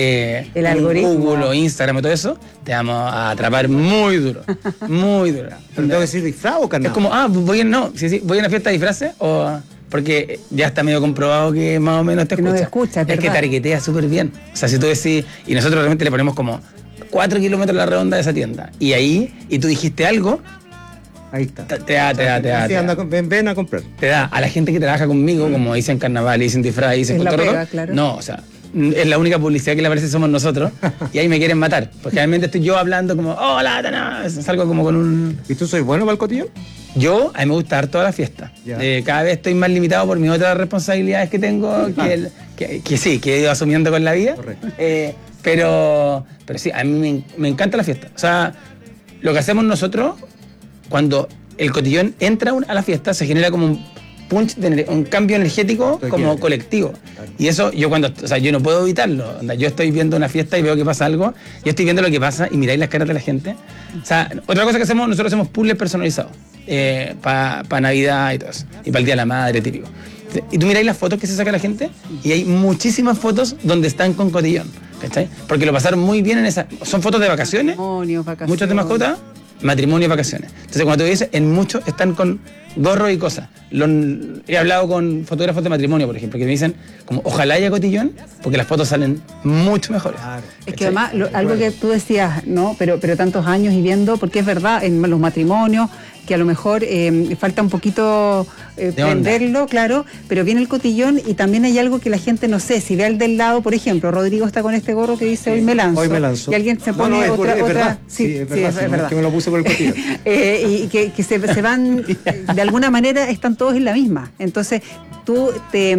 de el algoritmo. Google o Instagram o todo eso, te vamos a atrapar muy duro. Muy duro. ¿Pero tengo que decir disfraz o carnaval? Es como, ah, voy a, no, sí, sí, voy a una fiesta de disfraces o... Porque ya está medio comprobado que más o menos te escucha. No te escucha, es, es que targetea súper bien. O sea, si tú decís, y nosotros realmente le ponemos como cuatro kilómetros a la redonda de esa tienda. Y ahí, y tú dijiste algo, ahí está. Te, te da, te da, te da. Sí, anda, ven, ven a comprar. Te da a la gente que trabaja conmigo, como dicen carnaval, dicen disfraz, dicen cotorro. Claro. No, o sea, es la única publicidad que le aparece somos nosotros. Y ahí me quieren matar. Porque realmente estoy yo hablando como, hola, Tana. Salgo como con un. ¿Y tú soy bueno para el cotillón? Yo, a mí me gusta dar toda la fiesta. Eh, cada vez estoy más limitado por mis otras responsabilidades que tengo, que, el, que, que sí, que he ido asumiendo con la vida. Eh, pero, pero sí, a mí me, me encanta la fiesta. O sea, lo que hacemos nosotros, cuando el cotillón entra a la fiesta, se genera como un punch, de, un cambio energético como colectivo. Claro. Y eso, yo cuando, o sea, yo no puedo evitarlo. Yo estoy viendo una fiesta y veo que pasa algo, yo estoy viendo lo que pasa y miráis las caras de la gente. O sea, otra cosa que hacemos, nosotros hacemos puzzles personalizados. Eh, para pa Navidad y todo eso. Y para el Día de la Madre, típico. Y tú miráis las fotos que se saca la gente y hay muchísimas fotos donde están con cotillón, ¿cachai? Porque lo pasaron muy bien en esa... Son fotos de vacaciones, vacaciones. muchos de mascotas, matrimonio y vacaciones. Entonces cuando tú dices, en muchos están con gorro y cosas. Lo, he hablado con fotógrafos de matrimonio, por ejemplo, que me dicen, como ojalá haya cotillón, porque las fotos salen mucho mejores. Claro. Es que además, lo, algo que tú decías, ¿no? Pero, pero tantos años y viendo, porque es verdad, en los matrimonios, que a lo mejor eh, falta un poquito eh, prenderlo, claro, pero viene el cotillón y también hay algo que la gente no sé, si ve al del lado, por ejemplo, Rodrigo está con este gorro que dice hoy me lanzo, hoy me lanzo. Y alguien se pone no, no, es otra... por, es otra verdad. Sí, sí, es sí, verdad, es, sí, es verdad. Es que me lo puse por el cotillón. eh, y que, que se, se van, de alguna manera están todos en la misma, entonces tú te...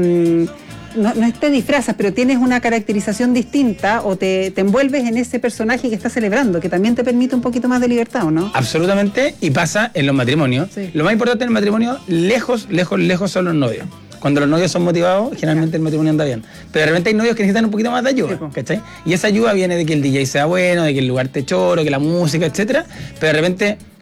No, no te disfrazas, pero tienes una caracterización distinta o te, te envuelves en ese personaje que estás celebrando, que también te permite un poquito más de libertad, ¿o no? Absolutamente, y pasa en los matrimonios. Sí. Lo más importante en el matrimonio, lejos, lejos, lejos son los novios. Cuando los novios son motivados, generalmente el matrimonio anda bien. Pero de repente hay novios que necesitan un poquito más de ayuda, ¿cachai? Y esa ayuda viene de que el D J sea bueno, de que el lugar te choro, que la música, etcétera. Pero de repente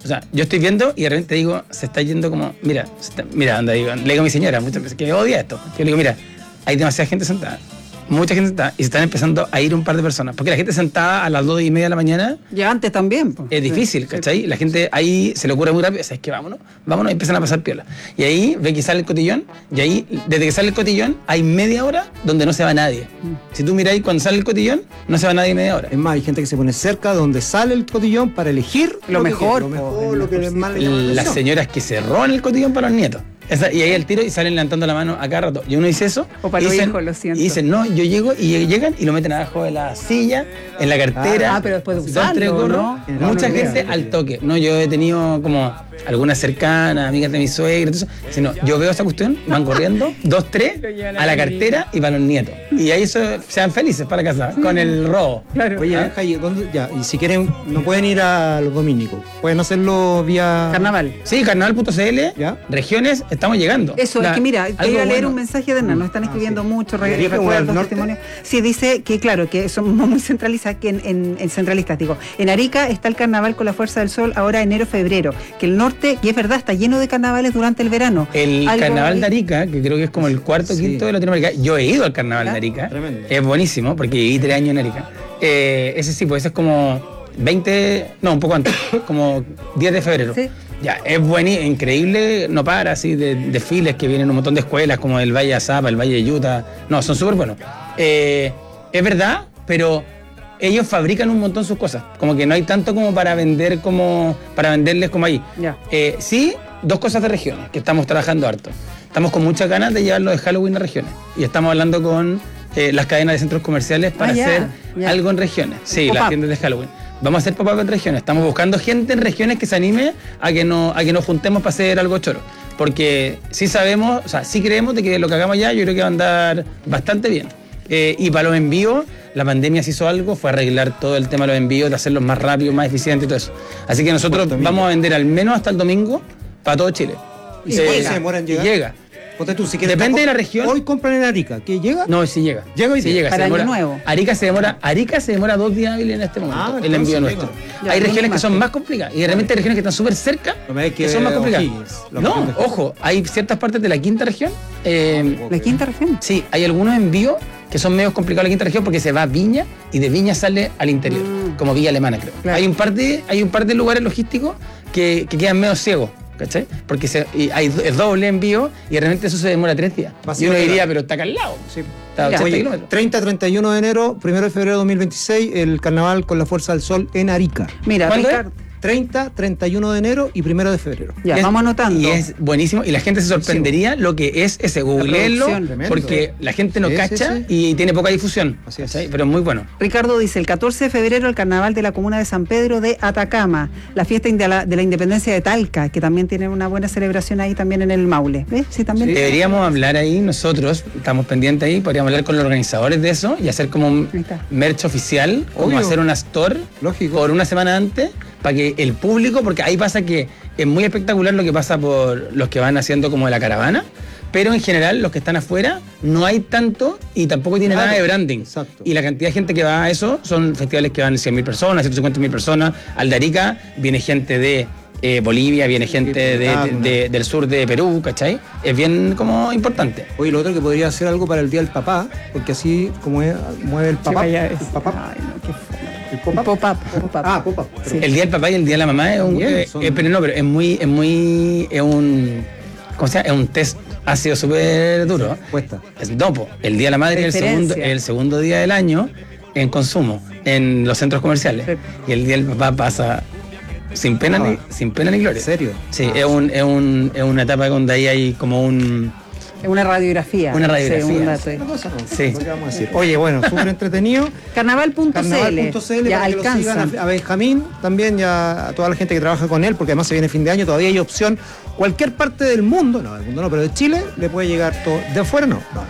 O sea, yo estoy viendo y de repente digo, se está yendo como, mira, se está- mira, anda, digo, le digo a mi señora muchas veces que odia esto. Yo le digo, mira, hay demasiada gente sentada. Mucha gente sentada y se están empezando a ir un par de personas. Porque la gente sentada a las dos y media de la mañana Ya antes también. po. es difícil, ¿cachai? La gente ahí se le ocurre muy rápido, es que vámonos, vámonos y empiezan a pasar piola. Y ahí ve que sale el cotillón, y ahí, desde que sale el cotillón, hay media hora donde no se va nadie. Si tú miráis cuando sale el cotillón, no se va nadie media hora. Es más, hay gente que se pone cerca donde sale el cotillón para elegir Lo que mejor, quiere, lo po, mejor, lo que más le llama la Las atención. señoras que se roban el cotillón para los nietos. Esa- y ahí al tiro y salen levantando la mano a cada rato. Y uno dice eso. O para y los dicen, hijos, lo siento. Y dicen, no, yo llego y llegan y lo meten abajo de la silla, en la cartera. Ah, pero después de dos, usarlo, tres gorros. ¿no? Mucha No, no, gente no. al toque. No, yo he tenido como algunas cercanas, amigas de mi suegra, todo eso. Sino, yo veo esa cuestión, van corriendo, dos, tres, a la cartera y para los nietos. Y ahí eso, sean felices para casa, con el robo. Oye, ¿Ah? Jaime, ¿dónde- ya, y si quieren, no pueden ir a los dominicos, pueden hacerlo vía... Carnaval. Sí, carnaval punto c l, regiones, estamos llegando. Eso, La- es que mira, algo quería leer bueno. un mensaje de Hernán, nos están escribiendo mucho, re- ¿Arica o al recuerdos, norte? testimonios. Sí, dice que claro, que somos muy centralistas, que en, en- en centralistas, digo, en Arica está el carnaval con la fuerza del sol ahora enero, febrero, que el norte, y es verdad, está lleno de carnavales durante el verano. El Algo- carnaval de Arica, que creo que es como el cuarto o quinto de Latinoamérica, yo he ido al carnaval de Arica. Es buenísimo, porque viví tres años en Arica. Eh, ese sí, pues ese es como veinte, no, un poco antes, como diez de febrero. Ya, es buenísimo, increíble, no para, así, de desfiles que vienen un montón de escuelas, como el Valle de Azapa, el Valle de Utah. No, son súper buenos. Eh, es verdad, pero ellos fabrican un montón sus cosas. Como que no hay tanto como para vender como para venderles como ahí. Eh, sí, dos cosas de regiones que estamos trabajando harto. Estamos con muchas ganas de llevarlo de Halloween a regiones. Y estamos hablando con eh, las cadenas de centros comerciales para Ah, ya, hacer ya. algo en regiones. Sí, Pop-up. las tiendas de Halloween. Vamos a hacer pop-up en regiones. Estamos buscando gente en regiones que se anime a que, no, a que nos juntemos para hacer algo choro. Porque sí sabemos, o sea, sí creemos de que lo que hagamos allá yo creo que va a andar bastante bien. Eh, y para los envíos, la pandemia se hizo algo, fue arreglar todo el tema de los envíos, de hacerlos más rápidos, más eficientes y todo eso. Así que nosotros vamos a vender al menos hasta el domingo para todo Chile. ¿Y si se demora en y llegar? llega. Ponte tú, si quieres, Depende de la región. Hoy compran en Arica, ¿qué llega? No, sí llega. Llega hoy sí día. llega. Para se Año demora- Nuevo. Arica se demora, Arica se demora dos días hábiles en este momento, Ah, el envío entonces nuestro. llega. Hay Ya, regiones que más. son más complicadas y de repente hay regiones que están súper cerca No me digas que, que son más complicadas. O'Higgins, la No, región de- ojo, hay ciertas partes de la quinta región. eh, ¿La quinta región? Sí, hay algunos envíos que son medio complicados en la quinta región porque se va a Viña y de Viña sale al interior, como Villa Alemana, creo. Claro. Hay un par de, hay un par de lugares logísticos que, que quedan medio ciegos, ¿cachai? Porque se, y hay es doble envío y de repente eso se demora tres días. Va a Y ser uno verdad. diría, pero está acá al lado. Sí. Está a ochenta Oye, kilómetros. treinta a treinta y uno de enero, primero de febrero de dos mil veintiséis, el carnaval con la fuerza del sol en Arica. Mira, ¿Cuándo es? Ricardo, treinta, treinta y uno de enero y primero de febrero. ya, Es- vamos anotando. Y es buenísimo. Y la gente se sorprendería lo que es ese googleenlo, producción. Tremendo. porque la gente no Sí, sí, cacha sí. y tiene poca difusión. Así es. ¿cachai? Pero es muy bueno. Ricardo dice, el catorce de febrero el carnaval de la comuna de San Pedro de Atacama, la fiesta de la, de la independencia de Talca, que también tiene una buena celebración ahí también en el Maule. ¿Ves? Sí, también. Deberíamos hablar ahí nosotros, estamos pendientes ahí, podríamos hablar con los organizadores de eso y hacer como un Ahí está. merch oficial, como Obvio. hacer una store Lógico. por una semana antes, para que el público, porque ahí pasa que es muy espectacular lo que pasa por los que van haciendo como la caravana, pero en general los que están afuera no hay tanto y tampoco tiene Claro. nada de branding. Exacto. Y la cantidad de gente que va a eso son festivales que van cien mil personas, ciento cincuenta mil personas. Al de Arica viene gente de eh, Bolivia, viene gente de- de- de- del sur de Perú, ¿cachai? Es bien como importante. Oye, lo otro que podría hacer algo para el Día del Papá, porque así como es, mueve el papá. vaya el es- papá. Ay, no, qué fome. El pop-up. Pop-up, pop-up. Ah, pop-up. Sí. El día del papá y el día de la mamá es un, Bien, eh, son- eh, pero no, pero es muy, es muy, es un, ¿cómo se llama? Es un test, ha sido súper duro. ¿eh? Cuesta. Es no, po. El día de la madre es el segundo, Referencia. el segundo día del año en consumo, en los centros comerciales. Sí. Y el día del papá pasa sin pena ni, sin pena ni gloria. ¿En serio? Sí, Ah. es, un, es, un, es una etapa donde ahí hay como un... Es una radiografía. Una radiografía. Sí, un dato ahí. Una cosa no, Sí. lo que vamos a decir. Oye, bueno, súper entretenido. Carnaval punto c l. Carnaval punto c l Ya para que lo sigan alcanza. a, a Benjamín, también ya a toda la gente que trabaja con él, porque además se viene fin de año, todavía hay opción. Cualquier parte del mundo, no, del mundo no, pero de Chile le puede llegar todo. De afuera no. No, sería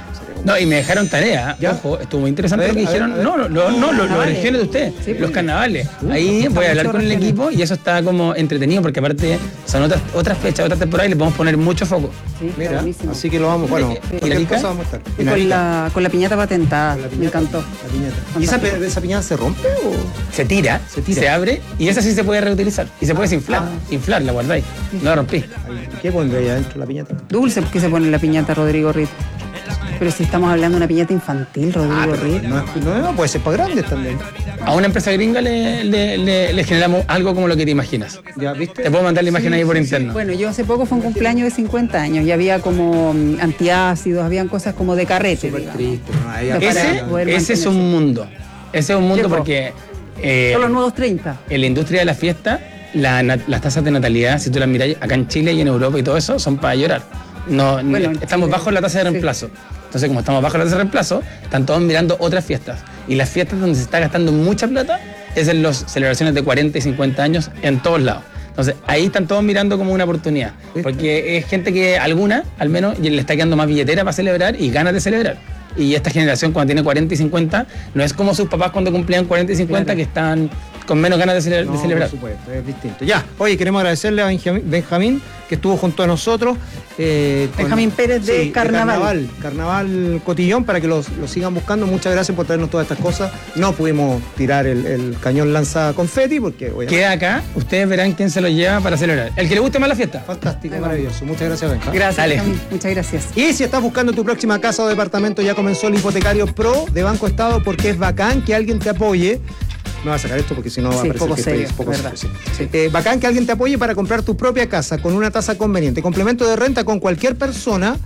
No, y me dejaron tarea, ¿ya? Ojo, estuvo muy interesante ver, lo que dijeron. Ver, no, no, no, no, los, los regiones de usted, sí, los carnavales. Uh, Ahí voy a hablar con el equipo y eso está como entretenido porque aparte son otras otras fechas, otras temporadas y le podemos poner mucho foco. Sí, mira, así que lo vamos, bueno, ¿Y cosa vamos a estar. Y con, la, con la piñata patentada, la piñata, me encantó. La piñata. ¿Y esa, esa piñata se rompe o...? Se tira, se tira, se abre y esa sí se puede reutilizar. Y se puede desinflar, ah. inflar, la guardáis. No la rompí. ¿Qué pondré ahí adentro la piñata? Dulce, ¿qué se pone en la piñata, Rodrigo Ritt? Pero si estamos hablando de una piñata infantil, Rodrigo ah, Ritt. No, no, no, puede ser para grandes también. A una empresa gringa le, le, le, le generamos algo como lo que te imaginas. ¿Ya viste? Te puedo mandar la imagen sí, ahí por sí, interno. Sí. Bueno, yo hace poco fue un cumpleaños de cincuenta años y había como um, antiácidos, habían cosas como de carrete. Súper triste, ¿no? Ahí ese ese es un mundo. Ese es un mundo porque... Eh, son los nuevos treinta. En la industria de la fiesta, la, las tasas de natalidad, si tú las miras acá en Chile y en Europa y todo eso, son para llorar. No, bueno, estamos bajo la tasa de reemplazo. Sí. Entonces, como estamos bajo la tasa de reemplazo, están todos mirando otras fiestas. Y las fiestas donde se está gastando mucha plata es en las celebraciones de cuarenta y cincuenta años en todos lados. Entonces, ahí están todos mirando como una oportunidad. Porque es gente que alguna, al menos, le está quedando más billetera para celebrar y ganas de celebrar. Y esta generación, cuando tiene cuarenta y cincuenta, no es como sus papás cuando cumplían cuarenta y cincuenta, claro, que están con menos ganas de, celebra- no, de celebrar. Por supuesto, es distinto. Ya, oye, queremos agradecerle a Benjamín, Benjamín que estuvo junto a nosotros. Eh, Benjamín con, Pérez de, sí, Carnaval. de Carnaval. Carnaval Cotillón, para que los, los sigan buscando. Muchas gracias por traernos todas estas cosas. No pudimos tirar el, el cañón lanza confeti porque... Obviamente, queda acá, ustedes verán quién se lo lleva para celebrar. El que le guste más la fiesta. Fantástico, maravilloso. Muchas gracias, Benja. Gracias, Benjamín. Muchas gracias. Y si estás buscando tu próxima casa o departamento, ya comenzó el Hipotecario Pro de Banco Estado, porque es bacán que alguien te apoye. No va a sacar esto porque si no va sí, a parecer poco que serio, estoy poco verdad. serio. Sí. Eh, bacán que alguien te apoye para comprar tu propia casa con una tasa conveniente. Complemento de renta con cualquier persona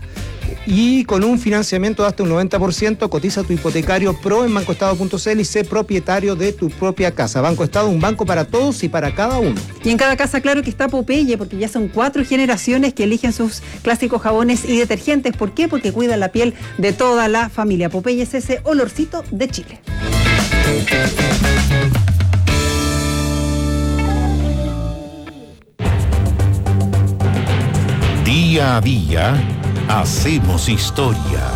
y con un financiamiento de hasta un noventa por ciento. Cotiza tu hipotecario pro en bancoestado punto c l y sé propietario de tu propia casa. Banco Estado, un banco para todos y para cada uno. Y en cada casa, claro que está Popeye, porque ya son cuatro generaciones que eligen sus clásicos jabones y detergentes. ¿Por qué? Porque cuidan la piel de toda la familia. Popeye es ese olorcito de Chile. Día a día hacemos historia.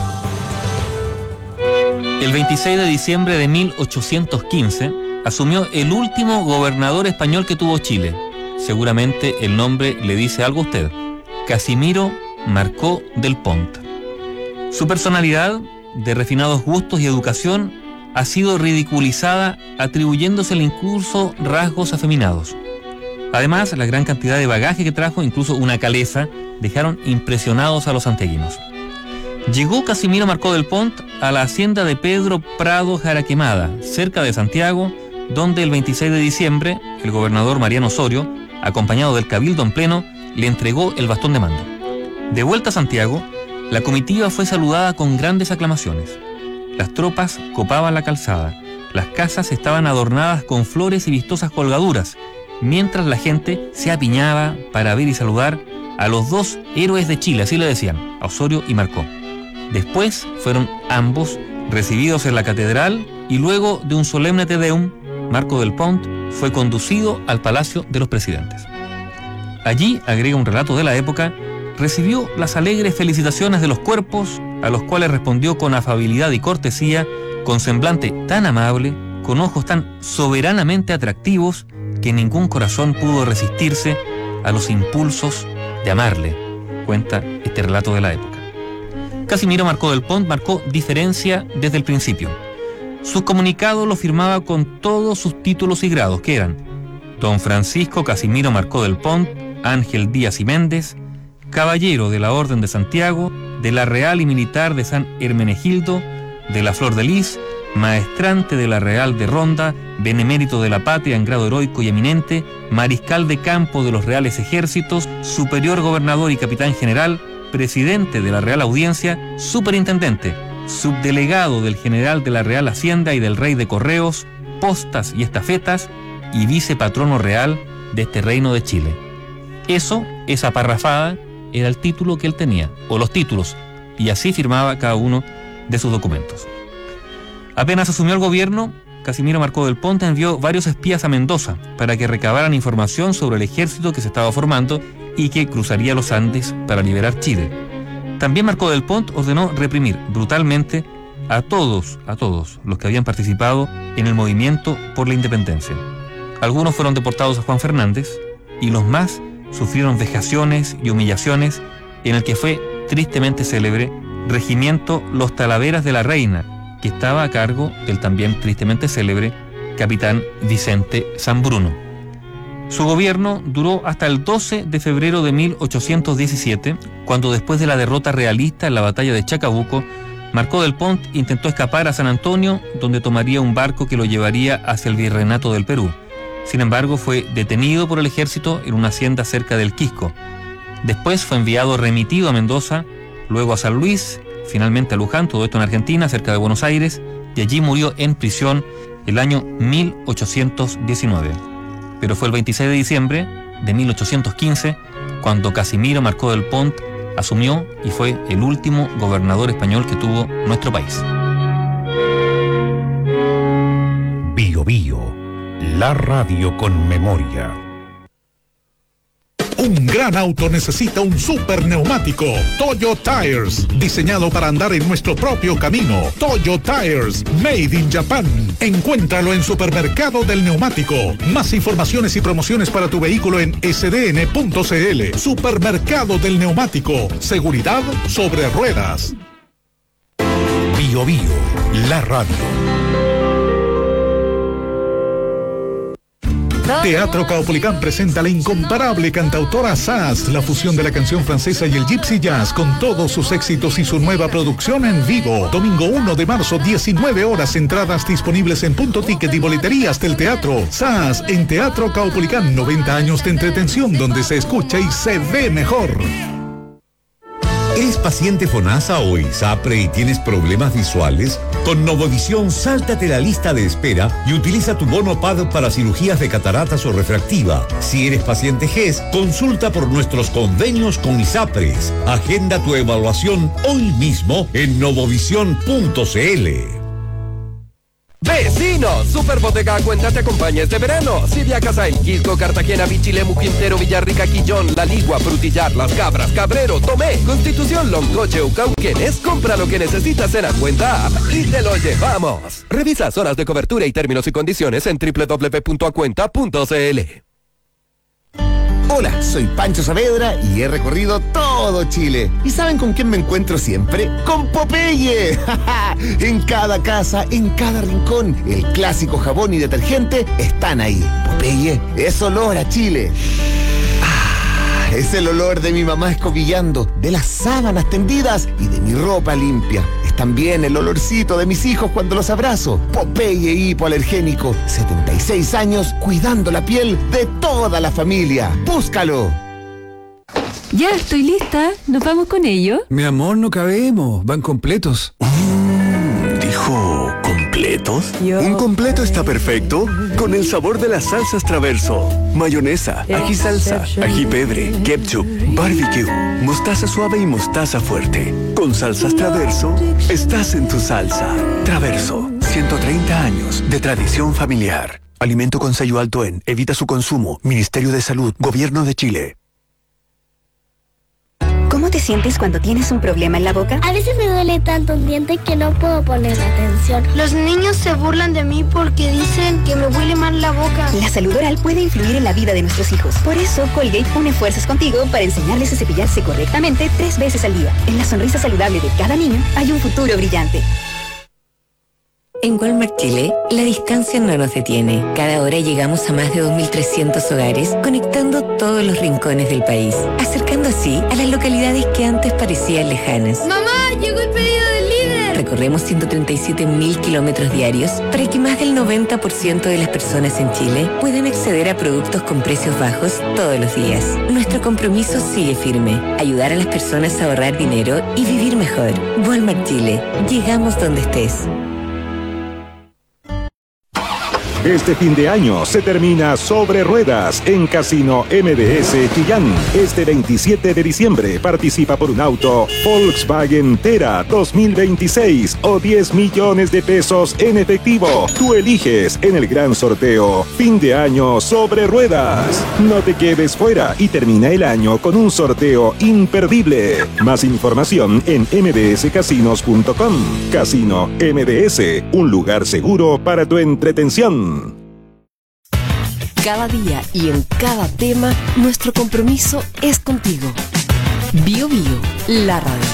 El veintiséis de diciembre de mil ochocientos quince asumió el último gobernador español que tuvo Chile. Seguramente el nombre le dice algo a usted. Casimiro Marcó del Pont. Su personalidad, de refinados gustos y educación, ha sido ridiculizada atribuyéndosele incluso rasgos afeminados. Además, la gran cantidad de bagaje que trajo, incluso una caleza, dejaron impresionados a los santiaguinos. Llegó Casimiro Marcó del Pont a la hacienda de Pedro Prado Jaraquemada, cerca de Santiago, donde el veintiséis de diciembre el gobernador Mariano Osorio, acompañado del cabildo en pleno, le entregó el bastón de mando. De vuelta a Santiago, la comitiva fue saludada con grandes aclamaciones. Las tropas copaban la calzada, las casas estaban adornadas con flores y vistosas colgaduras, mientras la gente se apiñaba para ver y saludar a los dos héroes de Chile, así le decían, a Osorio y Marcó. Después fueron ambos recibidos en la catedral y luego de un solemne Te Deum, Marcó del Pont fue conducido al Palacio de los Presidentes. Allí, agrega un relato de la época, recibió las alegres felicitaciones de los cuerpos, a los cuales respondió con afabilidad y cortesía, con semblante tan amable, con ojos tan soberanamente atractivos, que ningún corazón pudo resistirse a los impulsos de amarle, cuenta este relato de la época. Casimiro Marcó del Pont marcó diferencia desde el principio. Sus comunicados lo firmaba con todos sus títulos y grados, que eran Don Francisco Casimiro Marcó del Pont, Ángel Díaz y Méndez, Caballero de la Orden de Santiago, de la Real y Militar de San Hermenegildo, de la Flor de Lis, Maestrante de la Real de Ronda, Benemérito de la Patria en grado heroico y eminente, Mariscal de Campo de los Reales Ejércitos, Superior Gobernador y Capitán General, Presidente de la Real Audiencia, Superintendente, Subdelegado del General de la Real Hacienda y del Rey de Correos, Postas y Estafetas, y Vicepatrono Real de este Reino de Chile. Eso, esa parrafada, era el título que él tenía, o los títulos, y así firmaba cada uno de sus documentos. Apenas asumió el gobierno, Casimiro Marcó del Pont envió varios espías a Mendoza para que recabaran información sobre el ejército que se estaba formando y que cruzaría los Andes para liberar Chile. también Marcó del Pont ordenó reprimir brutalmente a todos, a todos los que habían participado en el movimiento por la independencia. Algunos fueron deportados a Juan Fernández y los más sufrieron vejaciones y humillaciones en el que fue tristemente célebre Regimiento Los Talaveras de la Reina, que estaba a cargo del también tristemente célebre capitán Vicente Sambruno. Su gobierno duró hasta el doce de febrero de mil ochocientos diecisiete, cuando después de la derrota realista en la batalla de Chacabuco, Marcó del Pont intentó escapar a San Antonio, donde tomaría un barco que lo llevaría hacia el Virreinato del Perú. Sin embargo, fue detenido por el ejército en una hacienda cerca del Quisco. Después fue enviado remitido a Mendoza, luego a San Luis, finalmente a Luján, todo esto en Argentina, cerca de Buenos Aires, y allí murió en prisión el año mil ochocientos diecinueve. Pero fue el veintiséis de diciembre de mil ochocientos quince cuando Casimiro Marcó del Pont asumió y fue el último gobernador español que tuvo nuestro país. Bio Bio, la radio con memoria. Un gran auto necesita un super neumático. Toyo Tires, diseñado para andar en nuestro propio camino. Toyo Tires, made in Japan. Encuéntralo en Supermercado del Neumático. Más informaciones y promociones para tu vehículo en ese de ene punto ce ele. Supermercado del Neumático. Seguridad sobre ruedas. Bio Bio, la radio. Teatro Caupolicán presenta la incomparable cantautora Sass, la fusión de la canción francesa y el gypsy jazz con todos sus éxitos y su nueva producción en vivo. Domingo uno de marzo, diecinueve horas, entradas disponibles en Punto Ticket y boleterías del teatro. Sass en Teatro Caupolicán, noventa años de entretención donde se escucha y se ve mejor. ¿Eres paciente FONASA o ISAPRE y tienes problemas visuales? Con Novovisión, sáltate la lista de espera y utiliza tu bono P A D para cirugías de cataratas o refractiva. Si eres paciente G E S, consulta por nuestros convenios con ISAPRES. Agenda tu evaluación hoy mismo en novovisión punto ce ele. ¡Vecinos! Superboteca Cuenta te acompaña este verano. Si viajas a El Quisco, Cartagena, Bichilemu, Quintero, Villarrica, Quillón, La Ligua, Frutillar, Las Cabras, Cabrero, Tomé, Constitución, Loncoche o Cauquenes, compra lo que necesitas en la Cuenta App y te lo llevamos. Revisa zonas de cobertura y términos y condiciones en doble u doble u doble u punto acuenta punto ce ele. Hola, soy Pancho Saavedra y he recorrido todo Chile. ¿Y saben con quién me encuentro siempre? ¡Con Popeye! En cada casa, en cada rincón, el clásico jabón y detergente están ahí. Popeye es olor a Chile. Ah, es el olor de mi mamá escobillando, de las sábanas tendidas y de mi ropa limpia. Es también el olorcito de mis hijos cuando los abrazo. Popeye hipoalergénico, setenta y seis años cuidando la piel de toda la familia. ¡Búscalo! Ya estoy lista, ¿nos vamos con ello? Mi amor, no cabemos, van completos. Mm, ¿Dijo completos? Yo Un completo está perfecto con el sabor de las salsas Traverso. Mayonesa, ají salsa, ají pebre, ketchup, barbecue, mostaza suave y mostaza fuerte. Con salsas Traverso, estás en tu salsa. Traverso, ciento treinta años de tradición familiar. Alimento con sello alto en Evita su consumo. Ministerio de Salud, Gobierno de Chile. ¿Cómo te sientes cuando tienes un problema en la boca? A veces me duele tanto un diente que no puedo poner atención. Los niños se burlan de mí porque dicen que me huele mal la boca. La salud oral puede influir en la vida de nuestros hijos. Por eso, Colgate une fuerzas contigo para enseñarles a cepillarse correctamente tres veces al día. En la sonrisa saludable de cada niño hay un futuro brillante. En Walmart Chile, la distancia no nos detiene. Cada hora llegamos a más de dos mil trescientos hogares, conectando todos los rincones del país, acercando así a las localidades que antes parecían lejanas. ¡Mamá! ¡Llegó el pedido del líder! Recorremos ciento treinta y siete mil kilómetros diarios para que más del noventa por ciento de las personas en Chile puedan acceder a productos con precios bajos todos los días. Nuestro compromiso sigue firme: ayudar a las personas a ahorrar dinero y vivir mejor. Walmart Chile. Llegamos donde estés. Este fin de año se termina Sobre Ruedas en Casino M D S Chillán. Este veintisiete de diciembre participa por un auto Volkswagen Tera dos mil veintiséis o diez millones de pesos en efectivo. Tú eliges en el gran sorteo. Fin de año Sobre Ruedas. No te quedes fuera y termina el año con un sorteo imperdible. Más información en m d s casinos punto com. Casino M D S, un lugar seguro para tu entretención. Cada día y en cada tema, nuestro compromiso es contigo. Bio Bio, la radio.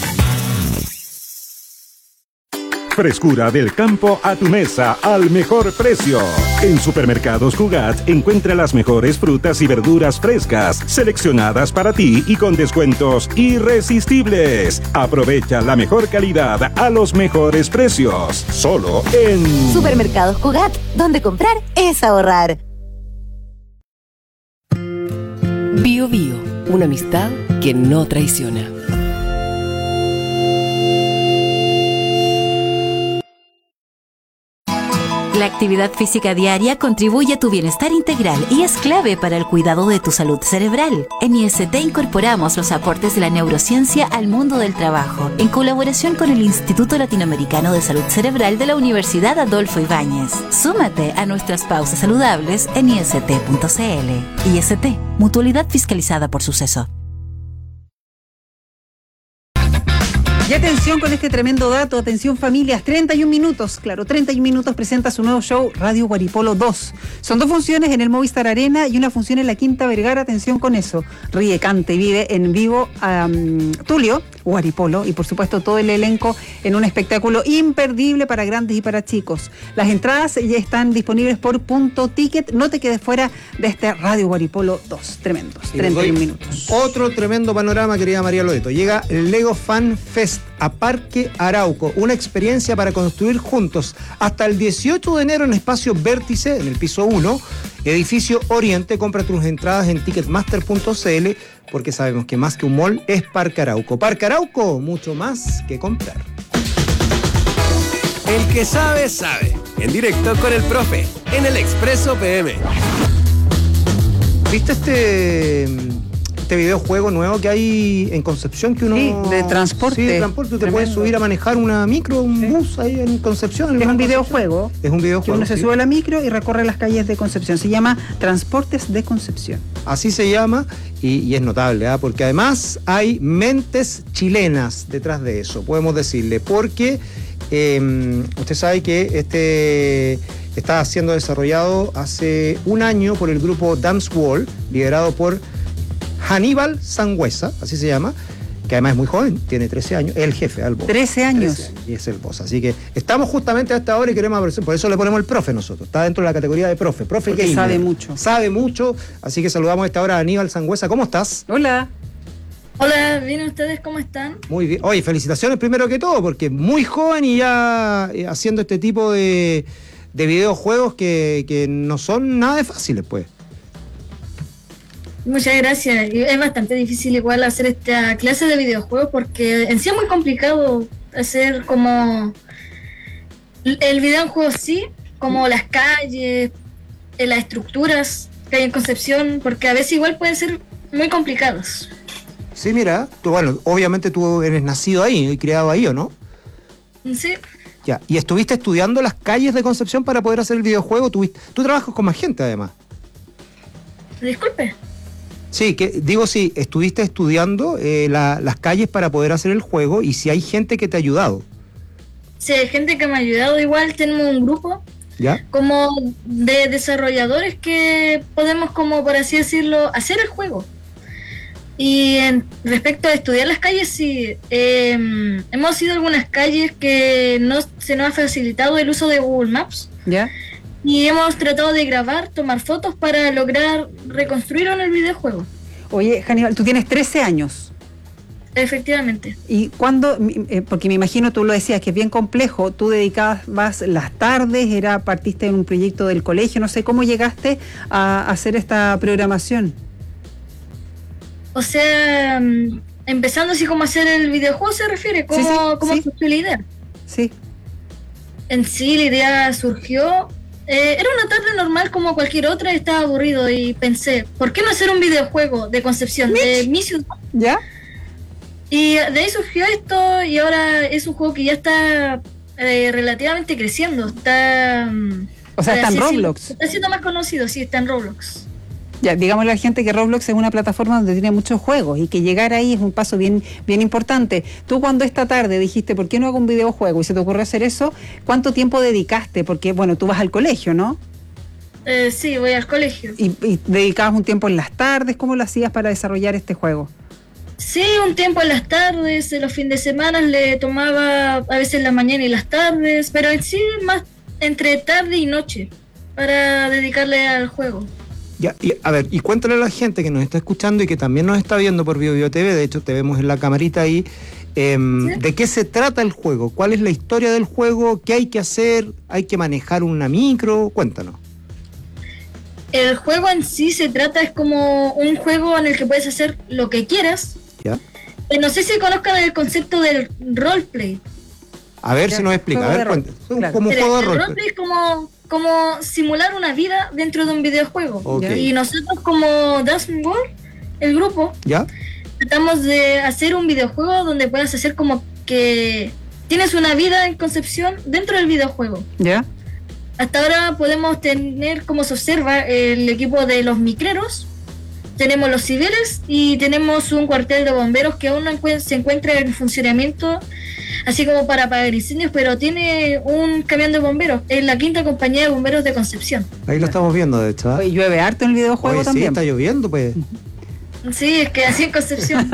Frescura del campo a tu mesa al mejor precio. En Supermercados Cugat encuentra las mejores frutas y verduras frescas, seleccionadas para ti y con descuentos irresistibles. Aprovecha la mejor calidad a los mejores precios. Solo en Supermercados Cugat, donde comprar es ahorrar. Bio Bio, una amistad que no traiciona. La actividad física diaria contribuye a tu bienestar integral y es clave para el cuidado de tu salud cerebral. En I S T incorporamos los aportes de la neurociencia al mundo del trabajo, en colaboración con el Instituto Latinoamericano de Salud Cerebral de la Universidad Adolfo Ibáñez. Súmate a nuestras pausas saludables en i s t punto c l. I S T, mutualidad fiscalizada por Suceso. Y atención con este tremendo dato, atención familias, treinta y un minutos, claro, treinta y un minutos presenta su nuevo show Radio Guaripolo dos. Son dos funciones en el Movistar Arena y una función en la Quinta Vergara, atención con eso. Ríe, canta y vive en vivo um, Tulio, Guaripolo y por supuesto todo el elenco en un espectáculo imperdible para grandes y para chicos. Las entradas ya están disponibles por Punto Ticket, no te quedes fuera de este Radio Guaripolo dos, tremendos, treinta y un minutos. Otro tremendo panorama, querida María Loreto, llega el Lego Fan Fest a Parque Arauco, una experiencia para construir juntos hasta el dieciocho de enero en Espacio Vértice, en el piso uno, edificio Oriente. Compra tus entradas en ticketmaster punto c l porque sabemos que más que un mall es Parque Arauco. Parque Arauco, mucho más que comprar. El que sabe, sabe. En directo con el profe, en el Expreso P M. ¿Viste este... este videojuego nuevo que hay en Concepción que uno... Sí, de transporte. Sí, de transporte. Tú te puedes subir a manejar una micro, un sí. bus ahí en Concepción. Es un videojuego. Es un videojuego. Que uno sí. se sube a la micro y recorre las calles de Concepción. Se llama Transportes de Concepción. Así se llama y, y es notable, ¿eh? Porque además hay mentes chilenas detrás de eso, podemos decirle. Porque eh, usted sabe que este... está siendo desarrollado hace un año por el grupo Dance Wall, liderado por Aníbal Sangüesa, así se llama, que además es muy joven, tiene trece años, es el jefe, al boss. trece años. trece años. Y es el boss. Así que estamos justamente a esta hora y queremos aparecer, por eso le ponemos el profe nosotros. Está dentro de la categoría de profe. Profe Porque gamer. sabe mucho. Sabe mucho, así que saludamos a esta hora a Aníbal Sangüesa. ¿Cómo estás? Hola. Hola, ¿bien ustedes? ¿Cómo están? Muy bien. Oye, felicitaciones primero que todo, porque muy joven y ya haciendo este tipo de, de videojuegos que, que no son nada de fáciles, pues. Muchas gracias. Es bastante difícil igual hacer esta clase de videojuegos porque en sí es muy complicado hacer como el videojuego sí, como las calles, las estructuras que hay en Concepción, porque a veces igual pueden ser muy complicados. Sí, mira, tú, bueno, obviamente tú eres nacido ahí y criado ahí, ¿o no? Sí. Ya, ¿y estuviste estudiando las calles de Concepción para poder hacer el videojuego? Tú, tú trabajas con más gente, además. Disculpe. Sí, que digo, sí, estuviste estudiando eh, la, las calles para poder hacer el juego y si hay gente que te ha ayudado. Sí, hay gente que me ha ayudado. Igual tenemos un grupo ¿ya? Como de desarrolladores que podemos, como por así decirlo, hacer el juego. Y en, respecto a estudiar las calles, sí, eh, hemos ido a algunas calles que no se nos ha facilitado el uso de Google Maps. ¿Ya? Y hemos tratado de grabar, tomar fotos para lograr reconstruir en el videojuego. Oye, Aníbal, tú tienes trece años. Efectivamente. ¿Y cuándo? Eh, porque me imagino, tú lo decías, que es bien complejo. Tú dedicabas las tardes, era partiste en un proyecto del colegio, no sé, ¿cómo llegaste a hacer esta programación? O sea, empezando así como a hacer el videojuego, ¿se refiere? ¿Cómo, sí, sí, cómo sí. surgió la idea? Sí. En sí, la idea surgió Eh, era una tarde normal como cualquier otra, estaba aburrido y pensé, ¿por qué no hacer un videojuego de Concepción, Mitch. de mi ciudad? ¿Ya? Y de ahí surgió esto y ahora es un juego que ya está eh, relativamente creciendo. Está... O sea, está en sí, Roblox. Sí, está siendo más conocido, sí, está en Roblox. Ya, digámosle a la gente que Roblox es una plataforma donde tiene muchos juegos y que llegar ahí es un paso bien, bien importante. Tú cuando esta tarde dijiste, ¿por qué no hago un videojuego? Y se te ocurrió hacer eso, ¿cuánto tiempo dedicaste? Porque, bueno, tú vas al colegio, ¿no? Eh, sí, voy al colegio. Y, y dedicabas un tiempo en las tardes, ¿cómo lo hacías para desarrollar este juego? Sí, un tiempo en las tardes, en los fines de semana le tomaba a veces en la mañana y las tardes, pero en sí más entre tarde y noche para dedicarle al juego. Ya, y, a ver, y cuéntale a la gente que nos está escuchando y que también nos está viendo por BioBio T V, de hecho te vemos en la camarita ahí, eh, ¿sí? ¿De qué se trata el juego? ¿Cuál es la historia del juego? ¿Qué hay que hacer? ¿Hay que manejar una micro? Cuéntanos. El juego en sí se trata, es como un juego en el que puedes hacer lo que quieras. ¿Ya? Eh, no sé si conozcan el concepto del roleplay. A ver ya, si nos explica, a ver, cuéntanos. Claro. Como un el, juego de el roleplay. roleplay es como... como simular una vida dentro de un videojuego. Okay. Y nosotros como Dancing World, el grupo, ¿ya? Tratamos de hacer un videojuego donde puedas hacer como que tienes una vida en Concepción dentro del videojuego. ¿Ya? Hasta ahora podemos tener, como se observa, el equipo de los micreros, tenemos los civiles y tenemos un cuartel de bomberos que aún no encu- se encuentra en funcionamiento, así como para apagar incendios, pero tiene un camión de bomberos, es la quinta compañía de bomberos de Concepción. Ahí lo estamos viendo, de hecho. ¿eh? Y llueve harto en el videojuego. Oye, también. Sí, está lloviendo, pues. Sí, es que así en Concepción.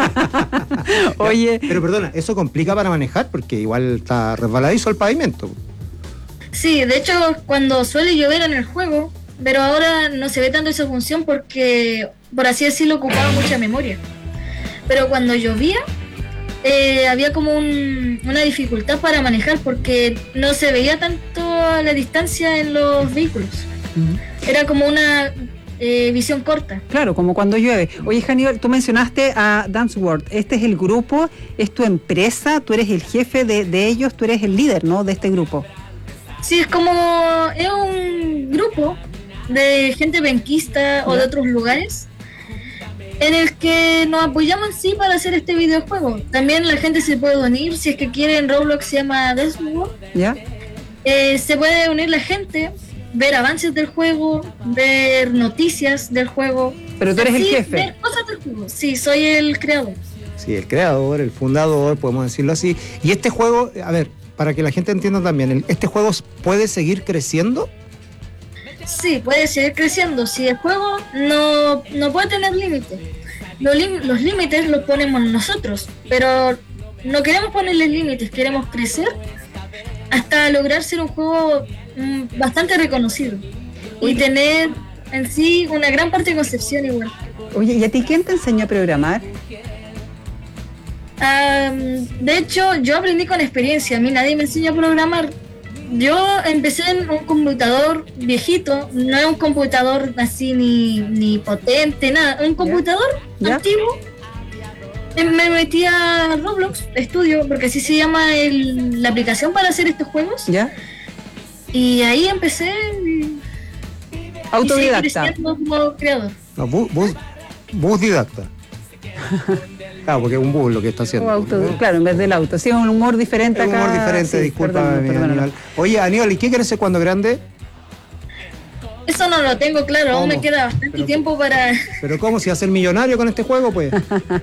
Oye. Pero perdona, ¿eso complica para manejar? Porque igual está resbaladizo el pavimento. Sí, de hecho, cuando suele llover en el juego, pero ahora no se ve tanto esa función porque, por así decirlo, ocupaba mucha memoria. Pero cuando llovía, eh, había como un, una dificultad para manejar porque no se veía tanto la distancia en los vehículos. Uh-huh. Era como una eh, visión corta. Claro, como cuando llueve. Oye, Janivel, tú mencionaste a Dance World. Este es el grupo, es tu empresa, tú eres el jefe de, de ellos, tú eres el líder, ¿no?, de este grupo. Sí, es como, es un grupo de gente benquista o de otros lugares en el que nos apoyamos sí para hacer este videojuego. También la gente se puede unir, si es que quieren. Roblox se llama Desmond. ¿Ya? Eh, se puede unir la gente, ver avances del juego, ver noticias del juego. Pero tú eres así, el jefe. Ver cosas del juego. Sí, soy el creador. Sí, el creador, el fundador, podemos decirlo así. Y este juego, a ver, para que la gente entienda también, ¿este juego puede seguir creciendo? Sí, puede seguir creciendo. Si el juego no, no puede tener límites. Los, los límites los ponemos nosotros, pero no queremos ponerle límites, queremos crecer hasta lograr ser un juego mmm, bastante reconocido. Oye. Y tener en sí una gran parte de Concepción igual. Oye, ¿y a ti quién te enseñó a programar? Um, de hecho, yo aprendí con experiencia. A mí nadie me enseñó a programar. Yo empecé en un computador viejito, no es un computador así ni, ni potente, nada, un computador ¿Ya? antiguo. ¿Ya? Me metí a Roblox Studio, porque así se llama el, la aplicación para hacer estos juegos. ¿Ya? Y ahí empecé. Autodidacta. Y como creador. No, bus, bus, bus didacta. Claro, porque es un bus lo que está haciendo. Auto, ¿no? Claro, en vez del auto. Sí, es un humor diferente es acá. Un humor diferente, sí, disculpa, Aníbal. Oye, Aníbal, ¿y qué quieres ser cuando grande? Eso no lo tengo claro, ¿Cómo? aún me queda bastante pero, tiempo para... ¿Pero cómo? ¿Si vas a ser millonario con este juego, pues?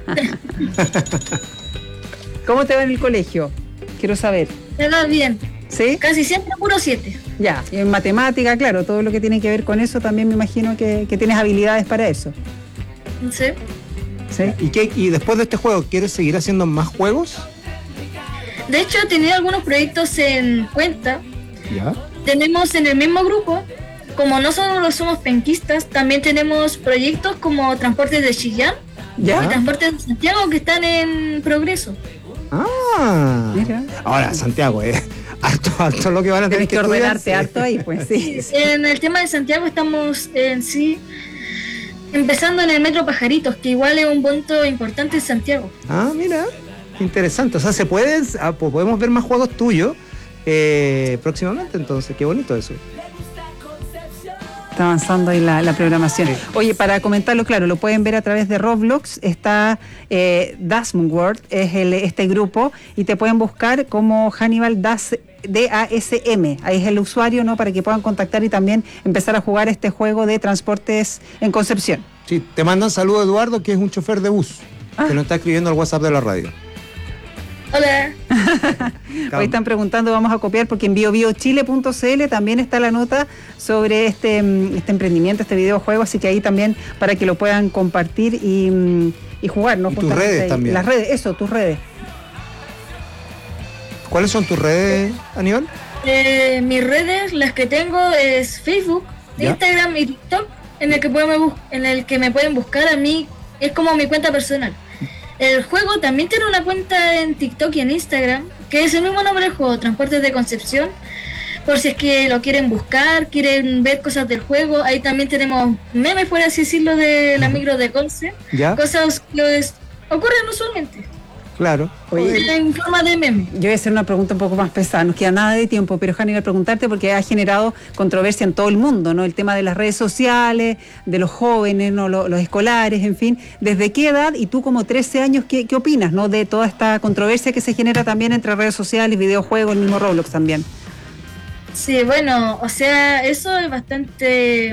¿Cómo te va en el colegio? Quiero saber. Me va bien. ¿Sí? Casi siempre puro siete. Ya, y en matemática, claro, todo lo que tiene que ver con eso, también me imagino que, que tienes habilidades para eso. Sí. ¿Sí? ¿Y, qué, ¿Y después de este juego, quieres seguir haciendo más juegos? De hecho, he tenido algunos proyectos en cuenta. ¿Ya? Tenemos en el mismo grupo, como no solo somos penquistas, también tenemos proyectos como Transportes de Chillán ¿Ya? y Transportes de Santiago que están en progreso. Ah, mira. Ahora, Santiago, eh. harto, harto lo que van a tener Tienes que, que ordenarte harto ahí, pues sí. En el tema de Santiago estamos en sí... empezando en el Metro Pajaritos, que igual es un punto importante en Santiago. Ah, mira, interesante. O sea, se pueden, ah, podemos ver más juegos tuyos eh, próximamente, entonces, qué bonito eso. Está avanzando ahí la, la programación. Sí. Oye, para comentarlo, claro, lo pueden ver a través de Roblox. Está eh, Dasm World, es el, este grupo, y te pueden buscar como Hannibal Das, D A S M. Ahí es el usuario, ¿no? Para que puedan contactar y también empezar a jugar este juego de transportes en Concepción. Sí, te mandan saludo Eduardo, que es un chofer de bus, ah. que nos está escribiendo al WhatsApp de la radio. Hola. Hoy están preguntando, vamos a copiar, porque en bio bio chile punto c l también está la nota sobre este, este emprendimiento, este videojuego, así que ahí también para que lo puedan compartir y, y jugar, ¿no? Y tus redes ahí. También. Las redes, eso, tus redes. ¿Cuáles son tus redes, Aníbal? Eh, mis redes, las que tengo es Facebook, ¿ya? Instagram y TikTok, en el que pueden, en el que me pueden buscar a mí, es como mi cuenta personal. El juego también tiene una cuenta en TikTok y en Instagram, que es el mismo nombre del juego, Transportes de Concepción. Por si es que lo quieren buscar, quieren ver cosas del juego. Ahí también tenemos memes, por así decirlo, de la micro de Conce. ¿Ya? Cosas que les ocurren usualmente. Claro. Oye, en forma de meme. Yo voy a hacer una pregunta un poco más pesada, no queda nada de tiempo, pero Hannibal, preguntarte porque ha generado controversia en todo el mundo, ¿no? El tema de las redes sociales, de los jóvenes, ¿no? Los, los escolares, en fin. ¿Desde qué edad, y tú como trece años, qué, qué opinas, ¿no? De toda esta controversia que se genera también entre redes sociales, videojuegos, el mismo Roblox también? Sí, bueno, o sea, eso es bastante...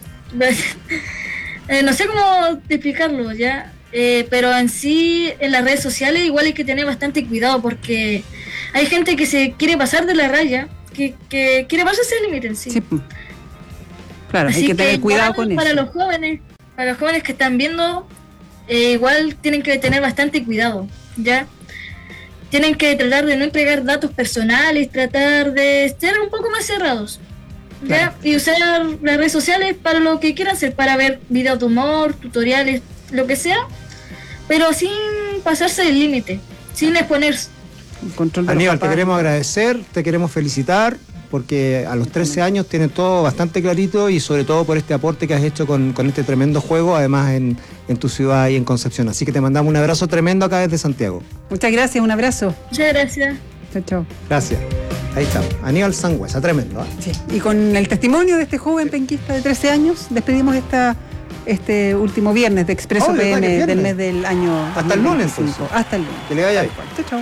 eh, no sé cómo explicarlo, ¿ya? Eh, pero en sí, en las redes sociales igual hay que tener bastante cuidado, porque hay gente que se quiere pasar de la raya, que, que quiere pasarse el límite en sí. sí. Claro, Así hay que tener que cuidado con para eso. Los jóvenes, para los jóvenes que están viendo, eh, igual tienen que tener bastante cuidado, ¿ya? Tienen que tratar de no entregar datos personales, tratar de ser un poco más cerrados, ¿ya? Claro. Y usar las redes sociales para lo que quieran hacer, para ver videos de humor, tutoriales, lo que sea, pero sin pasarse del límite, sin exponerse. Aníbal, te queremos agradecer, te queremos felicitar, porque a los trece años tienes todo bastante clarito, y sobre todo por este aporte que has hecho con, con este tremendo juego, además en, en tu ciudad y en Concepción. Así que te mandamos un abrazo tremendo acá desde Santiago. Muchas gracias, un abrazo. Muchas gracias. Chao, chao. Gracias. Ahí está, Aníbal Sangüesa, tremendo. ¿eh? Sí. Y con el testimonio de este joven penquista de trece años, despedimos esta... este último viernes de Expreso oh, P M del mes del año hasta el lunes entonces. Hasta el lunes. Que le vaya bien. Chao, chao.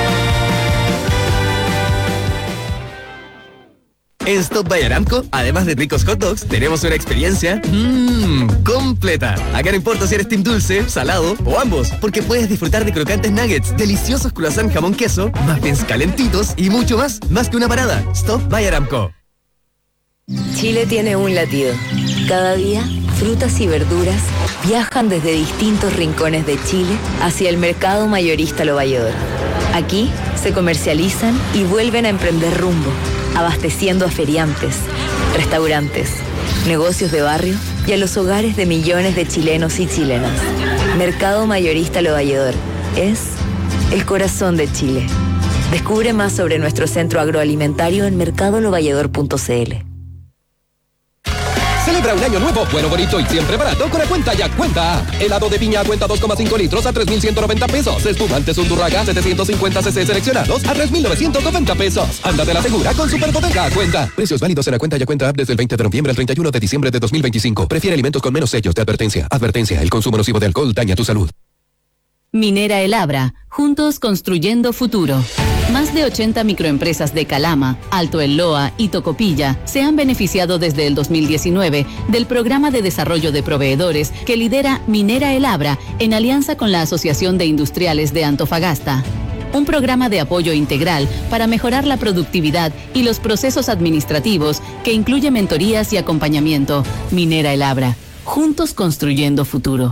En Stop by Aramco, además de ricos hot dogs, tenemos una experiencia mmm, completa. Acá no importa si eres team dulce, salado o ambos, porque puedes disfrutar de crocantes nuggets, deliciosos croissant jamón queso, muffins calentitos y mucho más, más que una parada. Stop by Aramco. Chile tiene un latido. Cada día, frutas y verduras viajan desde distintos rincones de Chile hacia el mercado mayorista Lo Valledor. Aquí se comercializan y vuelven a emprender rumbo, abasteciendo a feriantes, restaurantes, negocios de barrio y a los hogares de millones de chilenos y chilenas. Mercado Mayorista Lo Valledor es el corazón de Chile. Descubre más sobre nuestro centro agroalimentario en mercado lo valledor punto c l. Celebra un año nuevo, bueno, bonito y siempre barato con la cuenta Ya Cuenta. Helado de piña a cuenta dos coma cinco litros a tres mil ciento noventa pesos. Espumantes Undurraga setecientos cincuenta centilitros seleccionados a tres mil novecientos noventa pesos. Ándate la segura con Superbotega a Cuenta. Precios válidos en la cuenta Ya Cuenta App desde el veinte de noviembre al treinta y uno de diciembre de dos mil veinticinco. Prefiere alimentos con menos sellos de advertencia. Advertencia, el consumo nocivo de alcohol daña tu salud. Minera El Abra, juntos construyendo futuro. Más de ochenta microempresas de Calama, Alto El Loa y Tocopilla se han beneficiado desde el dos mil diecinueve del programa de desarrollo de proveedores que lidera Minera El Abra en alianza con la Asociación de Industriales de Antofagasta. Un programa de apoyo integral para mejorar la productividad y los procesos administrativos que incluye mentorías y acompañamiento. Minera El Abra, juntos construyendo futuro.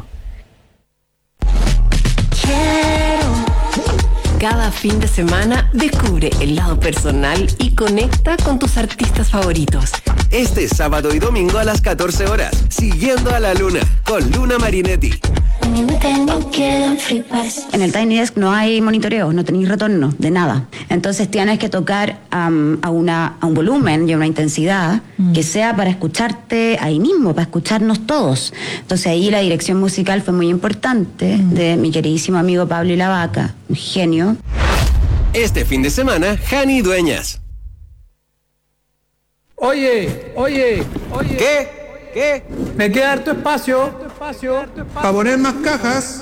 Cada fin de semana descubre el lado personal y conecta con tus artistas favoritos. Este sábado y domingo a las catorce horas, Siguiendo a la Luna, con Luna Marinetti. En el Tiny Desk no hay monitoreo, no tenéis retorno de nada. Entonces tienes que tocar um, a, una, a un volumen y a una intensidad mm. que sea para escucharte ahí mismo, para escucharnos todos. Entonces ahí la dirección musical fue muy importante mm. de mi queridísimo amigo Pablo Ilavaca, un genio. Este fin de semana, Jani Dueñas. Oye, oye, oye. ¿Qué? qué? Me queda harto espacio, para poner más cajas.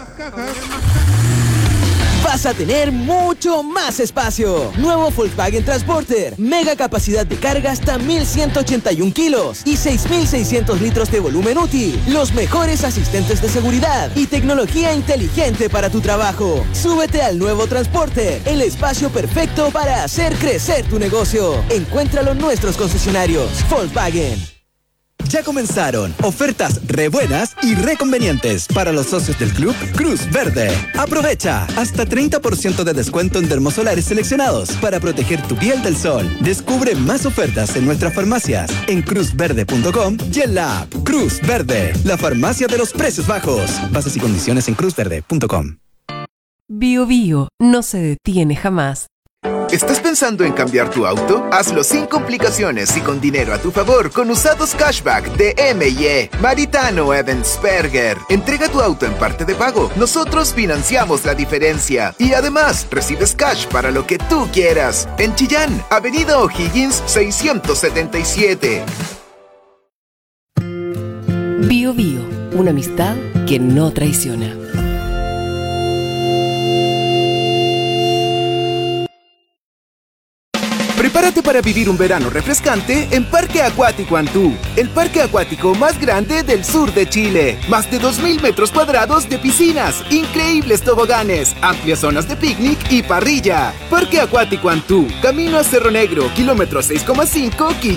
Vas a tener mucho más espacio. Nuevo Volkswagen Transporter. Mega capacidad de carga hasta mil ciento ochenta y un kilos y seis mil seiscientos litros de volumen útil. Los mejores asistentes de seguridad y tecnología inteligente para tu trabajo. Súbete al nuevo Transporter, el espacio perfecto para hacer crecer tu negocio. Encuéntralo en nuestros concesionarios. Volkswagen. Ya comenzaron ofertas re buenas y re convenientes para los socios del club Cruz Verde. Aprovecha hasta treinta por ciento de descuento en dermosolares seleccionados para proteger tu piel del sol. Descubre más ofertas en nuestras farmacias en cruz verde punto com y en la app Cruz Verde, la farmacia de los precios bajos. Bases y condiciones en cruz verde punto com. Bio Bio no se detiene jamás. ¿Estás pensando en cambiar tu auto? Hazlo sin complicaciones y con dinero a tu favor con usados cashback de M y E. Maritano Evansperger. Entrega tu auto en parte de pago. Nosotros financiamos la diferencia. Y además, recibes cash para lo que tú quieras. En Chillán, Avenida O'Higgins seiscientos setenta y siete. Bio Bio, una amistad que no traiciona. Prepárate para vivir un verano refrescante en Parque Acuático Antú, el parque acuático más grande del sur de Chile. Más de dos mil metros cuadrados de piscinas, increíbles toboganes, amplias zonas de picnic y parrilla. Parque Acuático Antú, camino a Cerro Negro, kilómetro seis coma cinco,